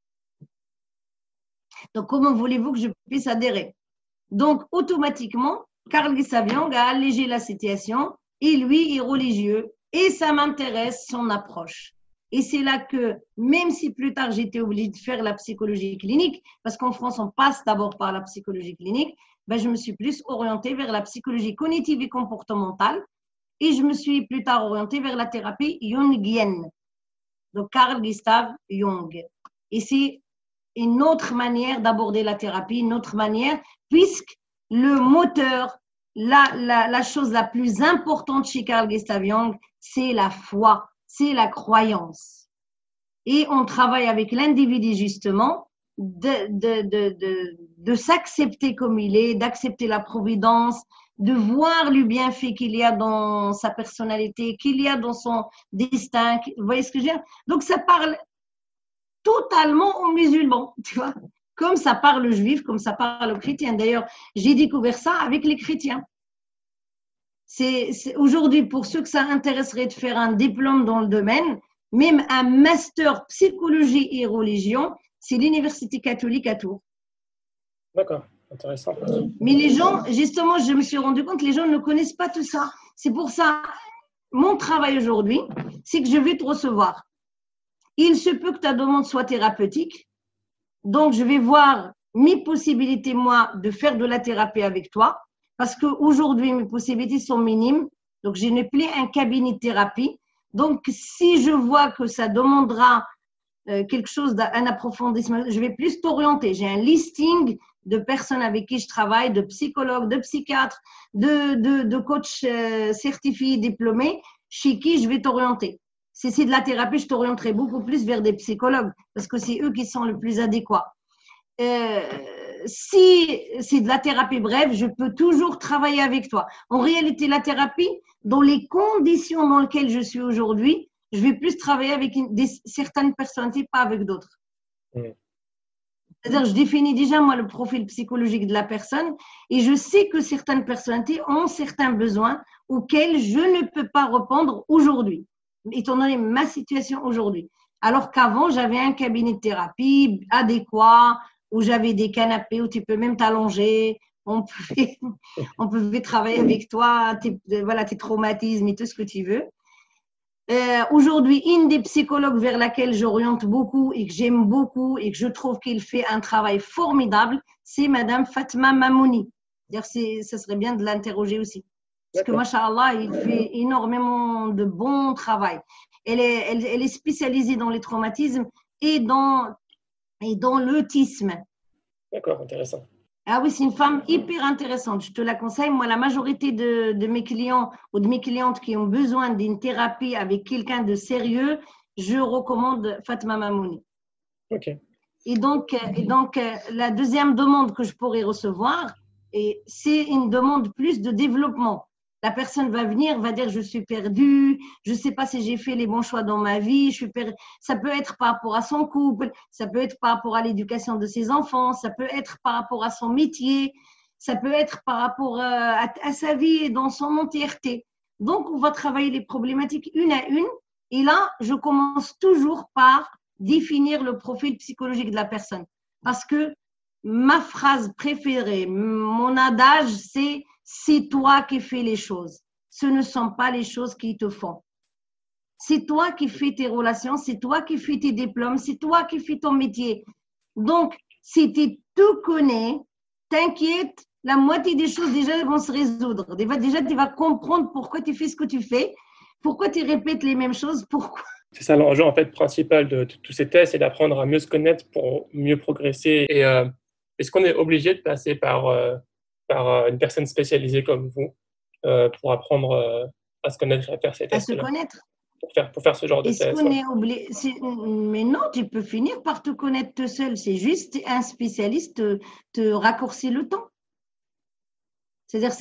Donc, comment voulez-vous que je puisse adhérer? Donc, automatiquement, Carl Gustav Jung a allégé la situation et lui est religieux et ça m'intéresse son approche. Et c'est là que, même si plus tard j'étais obligée de faire la psychologie clinique, parce qu'en France on passe d'abord par la psychologie clinique, ben, je me suis plus orientée vers la psychologie cognitive et comportementale et je me suis plus tard orientée vers la thérapie jungienne, donc Carl Gustav Jung. Et c'est une autre manière d'aborder la thérapie, une autre manière, puisque le moteur, la chose la plus importante chez Carl Gustav Jung, c'est la foi, c'est la croyance. Et on travaille avec l'individu justement de s'accepter comme il est, d'accepter la providence, de voir le bienfait qu'il y a dans sa personnalité, qu'il y a dans son destin. Vous voyez ce que je veux dire? Donc ça parle totalement aux musulmans, tu vois, comme ça parle aux juifs, comme ça parle aux chrétiens. D'ailleurs, j'ai découvert ça avec les chrétiens. C'est aujourd'hui, pour ceux que ça intéresserait de faire un diplôme dans le domaine, même un master psychologie et religion, c'est l'Université catholique à Tours. D'accord, intéressant. Mais les gens, justement, je me suis rendu compte que les gens ne connaissent pas tout ça. C'est pour ça, mon travail aujourd'hui, c'est que je vais te recevoir. Il se peut que ta demande soit thérapeutique. Donc, je vais voir mes possibilités, moi, de faire de la thérapie avec toi. Parce qu'aujourd'hui, mes possibilités sont minimes. Donc, je n'ai plus un cabinet de thérapie. Donc, si je vois que ça demandera quelque chose d'un approfondissement, je vais plus t'orienter. J'ai un listing de personnes avec qui je travaille, de psychologues, de psychiatres, de coachs certifiés, diplômés, chez qui je vais t'orienter. Si c'est de la thérapie, je t'orienterai beaucoup plus vers des psychologues parce que c'est eux qui sont le plus adéquats. Si c'est de la thérapie brève, je peux toujours travailler avec toi. En réalité, la thérapie, dans les conditions dans lesquelles je suis aujourd'hui, je vais plus travailler avec certaines personnalités, pas avec d'autres. C'est-à-dire, je définis déjà, moi, le profil psychologique de la personne et je sais que certaines personnalités ont certains besoins auxquels je ne peux pas répondre aujourd'hui, étant donné ma situation aujourd'hui. Alors qu'avant, j'avais un cabinet de thérapie adéquat, où j'avais des canapés où tu peux même t'allonger, on pouvait travailler avec toi, tes traumatismes et tout ce que tu veux. Aujourd'hui, une des psychologues vers laquelle j'oriente beaucoup et que j'aime beaucoup et que je trouve qu'il fait un travail formidable, c'est Madame Fatma Mamouni. D'ailleurs, ce serait bien de l'interroger aussi. Parce que, machallah, il fait énormément de bon travail. Elle est spécialisée dans les traumatismes et dans l'autisme. D'accord, intéressant. Ah oui, c'est une femme hyper intéressante. Je te la conseille. Moi, la majorité de mes clients ou de mes clientes qui ont besoin d'une thérapie avec quelqu'un de sérieux, je recommande Fatma Mamouni. Ok. Et donc, la deuxième demande que je pourrais recevoir, c'est une demande plus de développement. La personne va venir, va dire je suis perdue, je ne sais pas si j'ai fait les bons choix dans ma vie, ça peut être par rapport à son couple, ça peut être par rapport à l'éducation de ses enfants, ça peut être par rapport à son métier, ça peut être par rapport à sa vie dans son entièreté. Donc, on va travailler les problématiques une à une et là, je commence toujours par définir le profil psychologique de la personne. Parce que ma phrase préférée, mon adage, c'est toi qui fais les choses. Ce ne sont pas les choses qui te font. C'est toi qui fais tes relations, c'est toi qui fais tes diplômes, c'est toi qui fais ton métier. Donc, si tu tout connais, t'inquiète, la moitié des choses déjà vont se résoudre. Déjà, tu vas comprendre pourquoi tu fais ce que tu fais, pourquoi tu répètes les mêmes choses, pourquoi. C'est ça l'enjeu en fait principal de tous ces tests, c'est d'apprendre à mieux se connaître pour mieux progresser. Et est-ce qu'on est obligé de passer par une personne spécialisée comme vous pour apprendre à se connaître et à faire ces tests-là? À se connaître. Pour faire ce genre de Est-ce test. qu'on est obligé? Mais non, tu peux finir par te connaître tout seul. C'est juste un spécialiste te raccourcit le temps. C'est-à-dire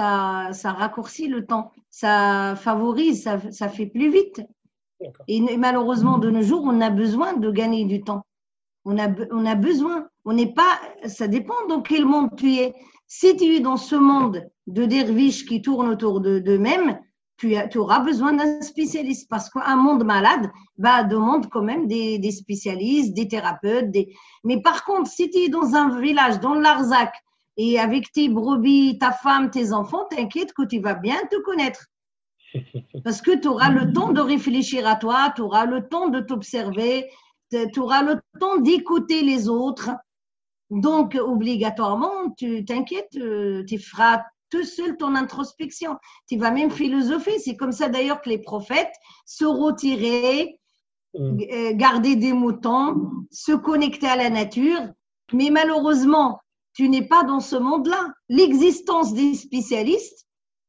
ça raccourcit le temps, ça favorise, ça fait plus vite. Et malheureusement, de nos jours, on a besoin de gagner du temps. On a besoin. On n'est pas. Ça dépend dans quel monde tu es. Si tu es dans ce monde de derviches qui tournent autour d'eux-mêmes, tu auras besoin d'un spécialiste parce qu'un monde malade demande quand même des spécialistes, des thérapeutes. Mais par contre, si tu es dans un village, dans l'Arzac, et avec tes brebis, ta femme, tes enfants, t'inquiète que tu vas bien te connaître. Parce que tu auras le temps de réfléchir à toi, tu auras le temps de t'observer, tu auras le temps d'écouter les autres. Donc, obligatoirement, tu t'inquiètes, tu feras tout seul ton introspection. Tu vas même philosopher. C'est comme ça d'ailleurs que les prophètes se retiraient, garder des moutons, se connecter à la nature. Mais malheureusement, tu n'es pas dans ce monde-là. L'existence des spécialistes,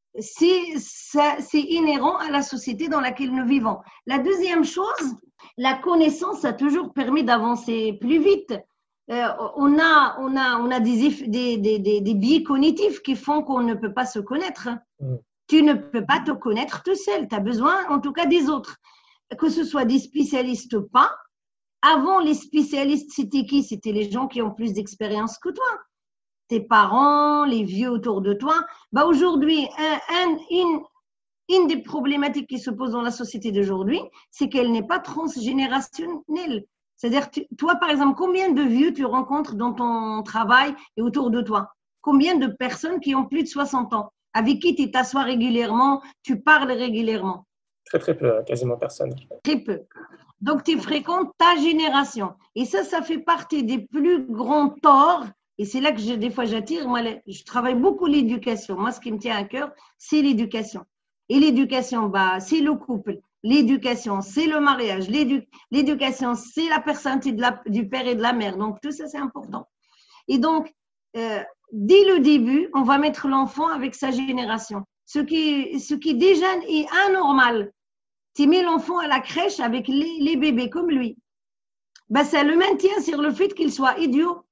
c'est inhérent à la société dans laquelle nous vivons. La deuxième chose, la connaissance a toujours permis d'avancer plus vite. On a des biais cognitifs qui font qu'on ne peut pas se connaître. Tu ne peux pas te connaître tout seul. Tu as besoin, en tout cas, des autres. Que ce soit des spécialistes ou pas. Avant, les spécialistes, c'était qui? C'était les gens qui ont plus d'expérience que toi. Tes parents, les vieux autour de toi. Aujourd'hui, une des problématiques qui se posent dans la société d'aujourd'hui, c'est qu'elle n'est pas transgénérationnelle. C'est-à-dire, toi, par exemple, combien de vieux tu rencontres dans ton travail et autour de toi? Combien de personnes qui ont plus de 60 ans, avec qui tu t'assois régulièrement, tu parles régulièrement? Très, très peu, quasiment personne. Très peu. Donc, tu fréquentes ta génération. Et ça fait partie des plus grands torts. Et c'est là que des fois j'attire. Moi, je travaille beaucoup l'éducation. Moi, ce qui me tient à cœur, c'est l'éducation. Et l'éducation, c'est le couple. L'éducation, c'est le mariage. L'éducation, c'est la personnalité du père et de la mère. Donc, tout ça, c'est important. Et donc, dès le début, on va mettre l'enfant avec sa génération. Ce qui déjà est anormal. Tu mets l'enfant à la crèche avec les bébés comme lui. Ça le maintient sur le fait qu'il soit idiot.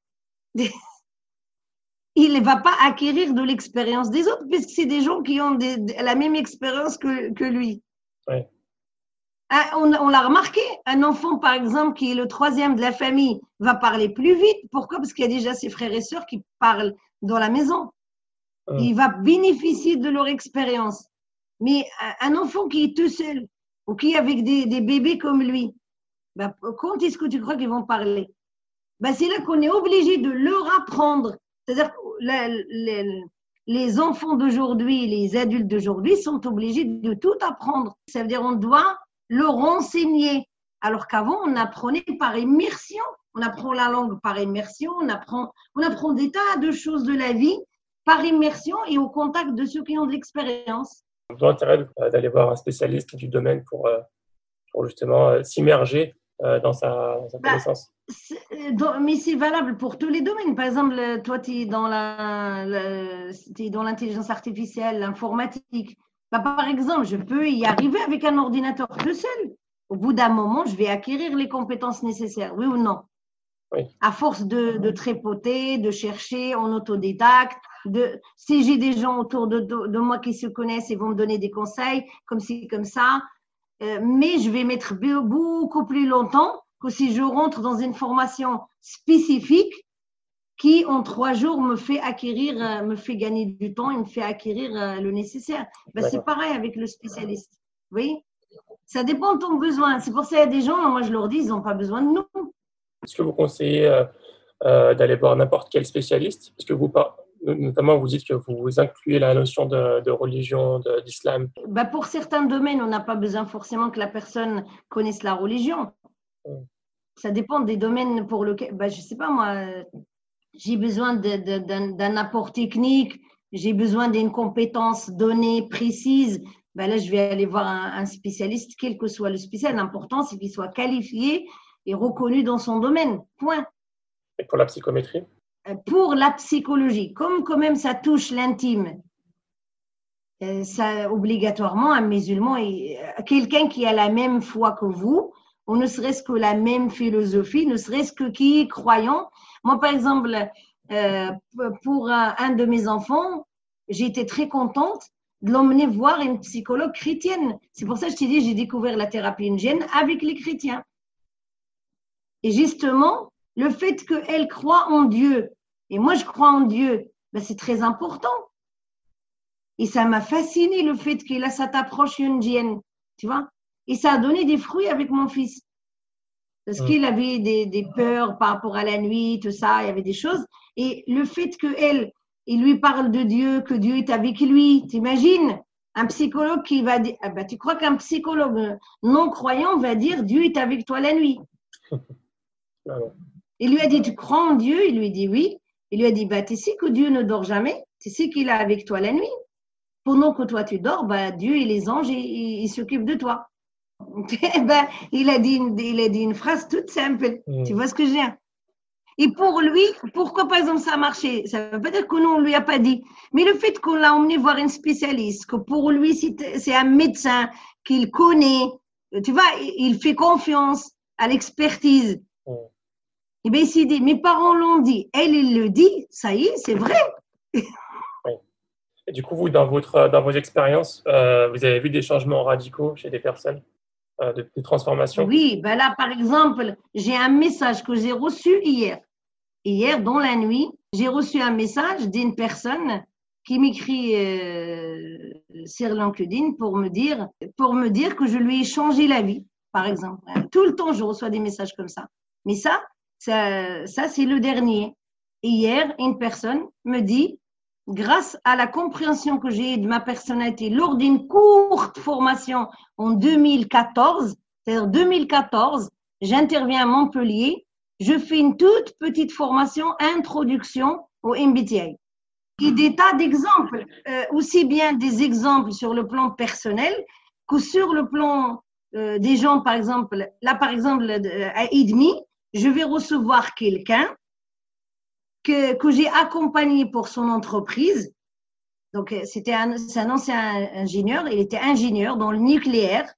Il ne va pas acquérir de l'expérience des autres, puisque c'est des gens qui ont la même expérience que lui. Oui. On l'a remarqué, un enfant, par exemple, qui est le troisième de la famille, va parler plus vite. Pourquoi? Parce qu'il y a déjà ses frères et sœurs qui parlent dans la maison. Il va bénéficier de leur expérience. Mais un enfant qui est tout seul, ou qui est avec des bébés comme lui, quand est-ce que tu crois qu'ils vont parler? C'est là qu'on est obligé de leur apprendre. C'est-à-dire que les enfants d'aujourd'hui, les adultes d'aujourd'hui sont obligés de tout apprendre. Ça veut dire qu'on doit leur enseigner. Alors qu'avant, on apprenait par immersion. On apprend la langue par immersion. On apprend des tas de choses de la vie par immersion et au contact de ceux qui ont de l'expérience. D'où l'intérêt d'aller voir un spécialiste du domaine pour justement s'immerger dans sa connaissance. Mais c'est valable pour tous les domaines. Par exemple, toi, tu es dans l'intelligence artificielle, l'informatique. Par exemple, je peux y arriver avec un ordinateur tout seul. Au bout d'un moment, je vais acquérir les compétences nécessaires, oui ou non? Oui. À force de trépoter, de chercher en autodidacte, si j'ai des gens autour de moi qui se connaissent et vont me donner des conseils, comme ci, comme ça, mais je vais mettre beaucoup plus longtemps que si je rentre dans une formation spécifique qui, en 3 jours, me fait gagner du temps et me fait acquérir le nécessaire. C'est pareil avec le spécialiste. Oui, ça dépend de ton besoin. C'est pour ça qu'il y a des gens, moi je leur dis, ils n'ont pas besoin de nous. Est-ce que vous conseillez d'aller voir n'importe quel spécialiste? Parce que notamment, vous dites que vous incluez la notion de religion, d'islam. Pour certains domaines, on n'a pas besoin forcément que la personne connaisse la religion. Ça dépend des domaines pour lesquels, je ne sais pas moi, j'ai besoin d'un apport technique, j'ai besoin d'une compétence donnée, précise. Là, je vais aller voir un spécialiste, quel que soit le spécialiste. L'important, c'est qu'il soit qualifié et reconnu dans son domaine. Point. Et pour la psychométrie? Pour la psychologie, comme quand même ça touche l'intime, ça obligatoirement un musulman, quelqu'un qui a la même foi que vous, ou ne serait-ce que la même philosophie, ne serait-ce que qui est croyant. Moi, par exemple, pour un de mes enfants, j'ai été très contente de l'emmener voir une psychologue chrétienne. C'est pour ça que je t'ai dit, j'ai découvert la thérapie indienne avec les chrétiens. Et justement, le fait qu'elle croit en Dieu, et moi je crois en Dieu, c'est très important. Et ça m'a fasciné le fait qu'il a cette approche indienne, tu vois. Et ça a donné des fruits avec mon fils. Parce qu'il avait des peurs par rapport à la nuit, tout ça, il y avait des choses. Et le fait il lui parle de Dieu, que Dieu est avec lui, t'imagines? Un psychologue qui va dire, tu crois qu'un psychologue non-croyant va dire Dieu est avec toi la nuit? Il lui a dit, tu crois en Dieu? Il lui dit oui. Il lui a dit, tu sais que Dieu ne dort jamais, tu sais qu'il est avec toi la nuit. Pendant que toi tu dors, Dieu et les anges, ils s'occupent de toi. Il a dit une phrase toute simple. Tu vois ce que je veux dire? Et pour lui, pourquoi par exemple ça a marché? Ça ne veut pas dire que nous, on ne lui a pas dit. Mais le fait qu'on l'a emmené voir un spécialiste, que pour lui, c'est un médecin qu'il connaît, tu vois, il fait confiance à l'expertise. Et bien, il s'est dit, mes parents l'ont dit, il le dit, ça y est, c'est vrai. Oui. Et du coup, vous, dans vos expériences, vous avez vu des changements radicaux chez des personnes, des transformations? Oui, là, par exemple, j'ai un message que j'ai reçu hier. Hier, dans la nuit, j'ai reçu un message d'une personne qui m'écrit sur LinkedIn pour me dire que je lui ai changé la vie, par exemple. Tout le temps, je reçois des messages comme ça. Mais ça c'est le dernier. Hier, une personne me dit, grâce à la compréhension que j'ai de ma personnalité lors d'une courte formation en 2014, c'est-à-dire 2014, j'interviens à Montpellier, je fais une toute petite formation, introduction au MBTI. Et des tas d'exemples, aussi bien des exemples sur le plan personnel que sur le plan des gens, par exemple, là par exemple à IDMI, je vais recevoir quelqu'un que j'ai accompagné pour son entreprise. Donc, c'est un ancien ingénieur, il était ingénieur dans le nucléaire.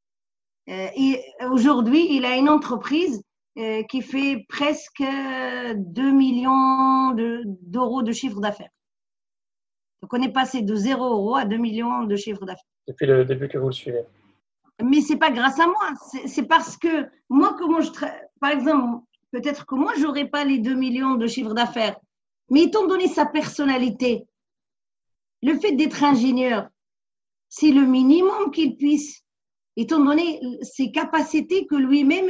Et aujourd'hui, il a une entreprise qui fait presque 2 millions d'euros de chiffre d'affaires. Donc, on est passé de 0 euros à 2 millions de chiffre d'affaires. Depuis le début que vous le suivez. Mais c'est pas grâce à moi, c'est parce que moi, par exemple, peut-être que moi, j'aurais pas les 2 millions de chiffre d'affaires. Mais étant donné sa personnalité, le fait d'être ingénieur, c'est le minimum qu'il puisse, étant donné ses capacités que lui-même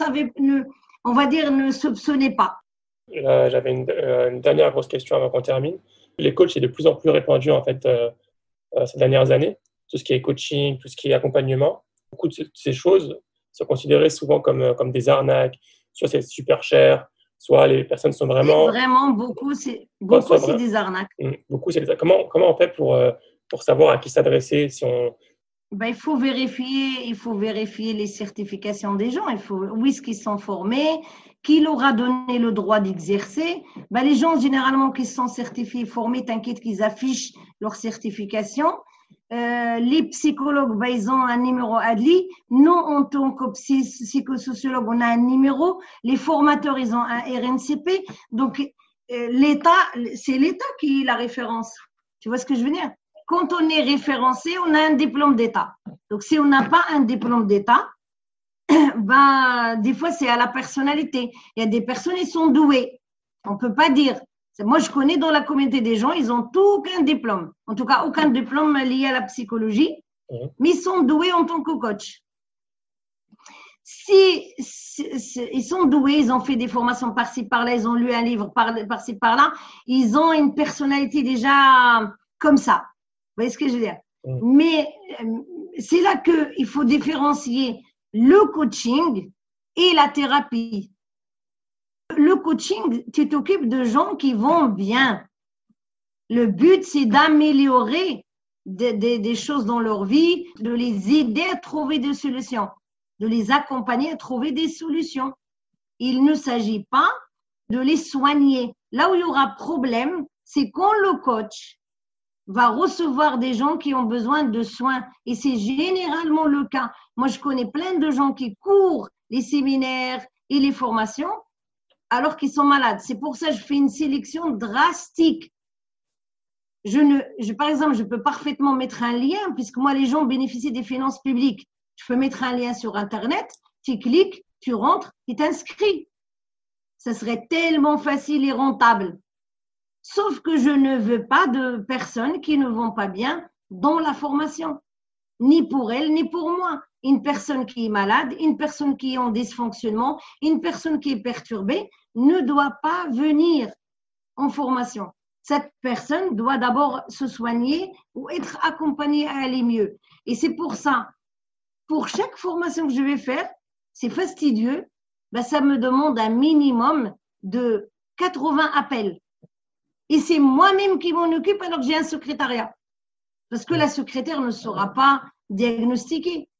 on va dire, ne soupçonnait pas. J'avais une dernière grosse question avant qu'on termine. Les coachs est de plus en plus répandu en fait ces dernières années. Tout ce qui est coaching, tout ce qui est accompagnement. Beaucoup de ces choses sont considérées souvent comme des arnaques. Soit c'est super cher, soit les personnes sont vraiment… Vraiment, beaucoup, c'est des arnaques. Beaucoup, c'est des arnaques. Comment on fait pour savoir à qui s'adresser si on… Il faut vérifier les certifications des gens. Où est-ce qu'ils sont formés, qui leur a donné le droit d'exercer. Les gens, généralement, qui sont certifiés, formés, t'inquiète qu'ils affichent leur certification. Les psychologues, ils ont un numéro ADLI. Nous, en tant que psychosociologue, on a un numéro. Les formateurs, ils ont un RNCP. Donc, l'État, c'est l'État qui est la référence. Tu vois ce que je veux dire? Quand on est référencé, on a un diplôme d'État. Donc, si on n'a pas un diplôme d'État, des fois, c'est à la personnalité. Il y a des personnes, ils sont douées. On ne peut pas dire. Moi, je connais dans la communauté des gens, ils n'ont aucun diplôme. En tout cas, aucun diplôme lié à la psychologie, mais ils sont doués en tant que coach. Si ils sont doués, ils ont fait des formations par-ci, par-là, ils ont lu un livre par-ci, par-là, ils ont une personnalité déjà comme ça. Vous voyez ce que je veux dire? Mais c'est là qu'il faut différencier le coaching et la thérapie. Le coaching, tu t'occupes de gens qui vont bien. Le but, c'est d'améliorer des choses dans leur vie, de les aider à trouver des solutions, de les accompagner à trouver des solutions. Il ne s'agit pas de les soigner. Là où il y aura problème, c'est quand le coach va recevoir des gens qui ont besoin de soins. Et c'est généralement le cas. Moi, je connais plein de gens qui courent les séminaires et les formations alors qu'ils sont malades. C'est pour ça que je fais une sélection drastique. Par exemple, je peux parfaitement mettre un lien, puisque moi, les gens bénéficient des finances publiques. Je peux mettre un lien sur Internet, tu cliques, tu rentres, tu t'inscris. Ça serait tellement facile et rentable. Sauf que je ne veux pas de personnes qui ne vont pas bien dans la formation, ni pour elles, ni pour moi. Une personne qui est malade, une personne qui est en dysfonctionnement, une personne qui est perturbée ne doit pas venir en formation. Cette personne doit d'abord se soigner ou être accompagnée à aller mieux. Et c'est pour ça, pour chaque formation que je vais faire, c'est fastidieux, ça me demande un minimum de 80 appels. Et c'est moi-même qui m'en occupe alors que j'ai un secrétariat. Parce que la secrétaire ne saura pas diagnostiquer.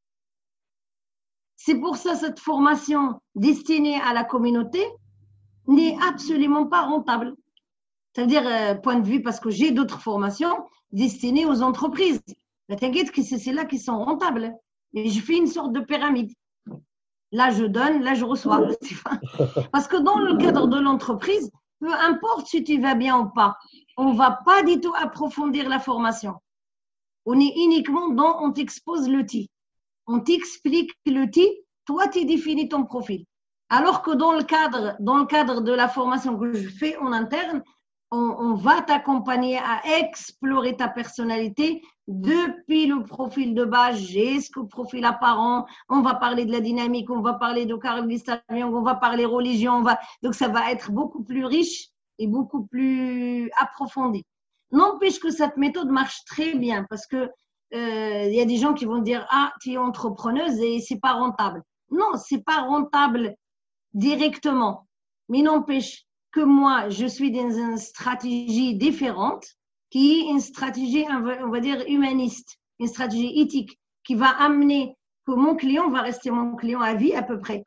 C'est pour ça que cette formation destinée à la communauté n'est absolument pas rentable. C'est-à-dire, point de vue, parce que j'ai d'autres formations destinées aux entreprises. T'inquiète que c'est là qui sont rentables. Et je fais une sorte de pyramide. Là, je donne, là, je reçois. Parce que dans le cadre de l'entreprise, peu importe si tu vas bien ou pas, on ne va pas du tout approfondir la formation. On est uniquement on t'expose l'outil. On t'explique l'outil, toi, tu définis ton profil. Alors que dans le cadre de la formation que je fais en interne, on va t'accompagner à explorer ta personnalité depuis le profil de base jusqu'au profil apparent. On va parler de la dynamique, on va parler de Carl Gustav Jung, on va parler religion. Donc, ça va être beaucoup plus riche et beaucoup plus approfondi. N'empêche que cette méthode marche très bien parce que y a des gens qui vont dire ah, tu es entrepreneuse et c'est pas rentable. Non, c'est pas rentable directement, mais n'empêche que moi, je suis dans une stratégie différente, qui est une stratégie, on va dire, humaniste, une stratégie éthique, qui va amener que mon client va rester mon client à vie à peu près.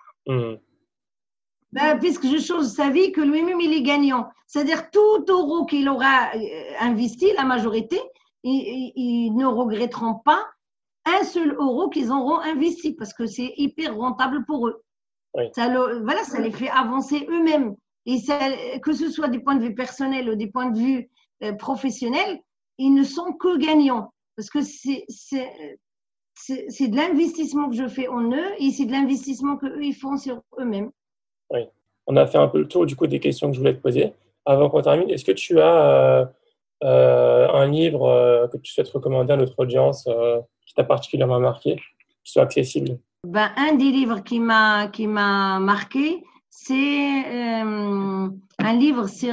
Puisque je change sa vie, que lui-même, il est gagnant. C'est-à-dire, tout euro qu'il aura investi, la majorité, ils ne regretteront pas un seul euro qu'ils auront investi, parce que c'est hyper rentable pour eux. Oui. Ça les fait avancer eux-mêmes. Et ça, que ce soit du point de vue personnel ou du point de vue professionnel, ils ne sont que gagnants. Parce que c'est de l'investissement que je fais en eux et c'est de l'investissement qu'eux, ils font sur eux-mêmes. Oui. On a fait un peu le tour du coup des questions que je voulais te poser. Avant qu'on termine, est-ce que tu as un livre que tu souhaites recommander à notre audience qui t'a particulièrement marqué, qui soit accessible? Un des livres qui m'a marqué, c'est un livre sur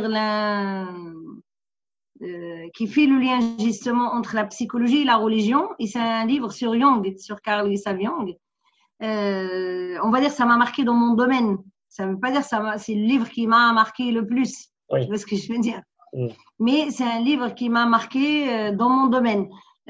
qui fait le lien justement entre la psychologie et la religion. Et c'est un livre sur Jung, sur Carl Gustav Jung. On va dire que ça m'a marqué dans mon domaine. Ça ne veut pas dire que c'est le livre qui m'a marqué le plus. Oui. Tu vois ce que je veux dire? Oui. Mais c'est un livre qui m'a marqué dans mon domaine.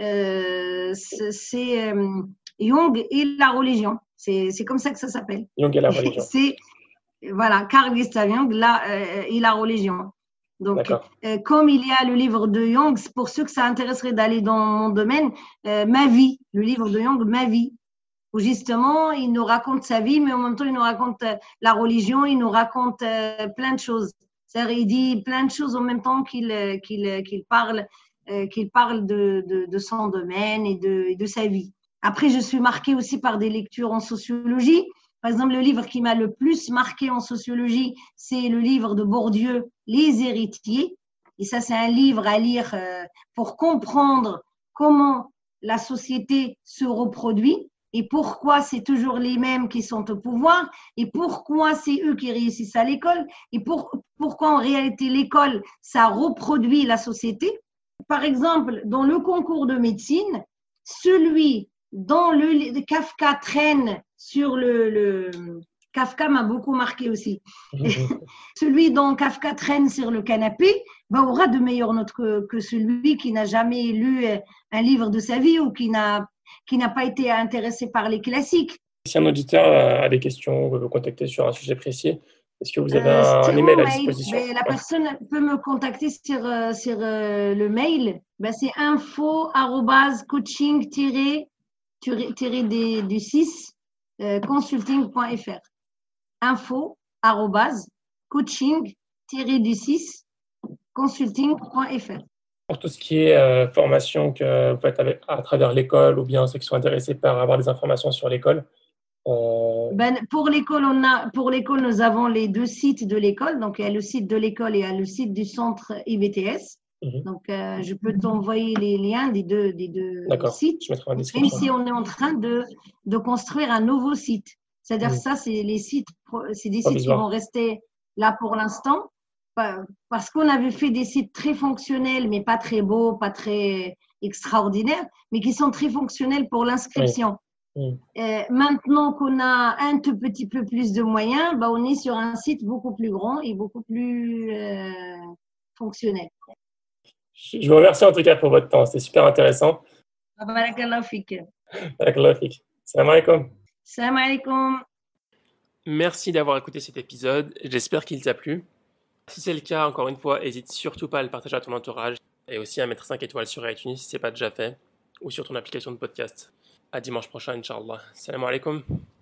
C'est Jung et la religion. C'est comme ça que ça s'appelle. Jung et la religion. Voilà, Carl Gustav Jung et la religion. Donc, comme il y a le livre de Jung, pour ceux que ça intéresserait d'aller dans mon domaine, Ma vie, le livre de Jung, Ma vie, où justement, il nous raconte sa vie, mais en même temps, il nous raconte la religion, il nous raconte plein de choses. C'est-à-dire, il dit plein de choses en même temps qu'il parle de son domaine et de sa vie. Après, je suis marquée aussi par des lectures en sociologie. Par exemple, le livre qui m'a le plus marqué en sociologie, c'est le livre de Bourdieu, Les héritiers. Et ça, c'est un livre à lire pour comprendre comment la société se reproduit et pourquoi c'est toujours les mêmes qui sont au pouvoir et pourquoi c'est eux qui réussissent à l'école et pourquoi en réalité l'école, ça reproduit la société. Par exemple, dans le concours de médecine, celui dont le Kafka traîne sur le Kafka m'a beaucoup marqué aussi. Celui dont Kafka traîne sur le canapé aura de meilleures notes que celui qui n'a jamais lu un livre de sa vie ou qui n'a pas été intéressé par les classiques. Si un auditeur a des questions ou veut vous contacter sur un sujet précis, est-ce que vous avez un email à disposition? La personne peut me contacter sur le mail. C'est info@coaching-du6 consulting.fr. info@coaching-du6 consulting.fr. Pour tout ce qui est formation que vous faites à travers l'école ou bien ceux qui sont intéressés par avoir des informations sur l'école? Pour l'école, nous avons les deux sites de l'école. Donc, il y a le site de l'école et il y a le site du centre IBTS. Donc, je peux t'envoyer les liens des deux sites. Je mettrai en description. Même si on est en train de construire un nouveau site. C'est-à-dire ça, c'est des sites qui vont rester là pour l'instant. Parce qu'on avait fait des sites très fonctionnels, mais pas très beaux, pas très extraordinaires, mais qui sont très fonctionnels pour l'inscription. Maintenant qu'on a un tout petit peu plus de moyens, on est sur un site beaucoup plus grand et beaucoup plus fonctionnel. Je vous remercie en tout cas pour votre temps, c'était super intéressant. Barakallahu fik. Barakallahu fik. Salam alaikum. Salam alaikum. Merci d'avoir écouté cet épisode, j'espère qu'il t'a plu. Si c'est le cas, encore une fois, n'hésite surtout pas à le partager à ton entourage et aussi à mettre 5 étoiles sur iTunes si ce n'est pas déjà fait ou sur ton application de podcast. À dimanche prochain, Inch'Allah. Salam alaikum.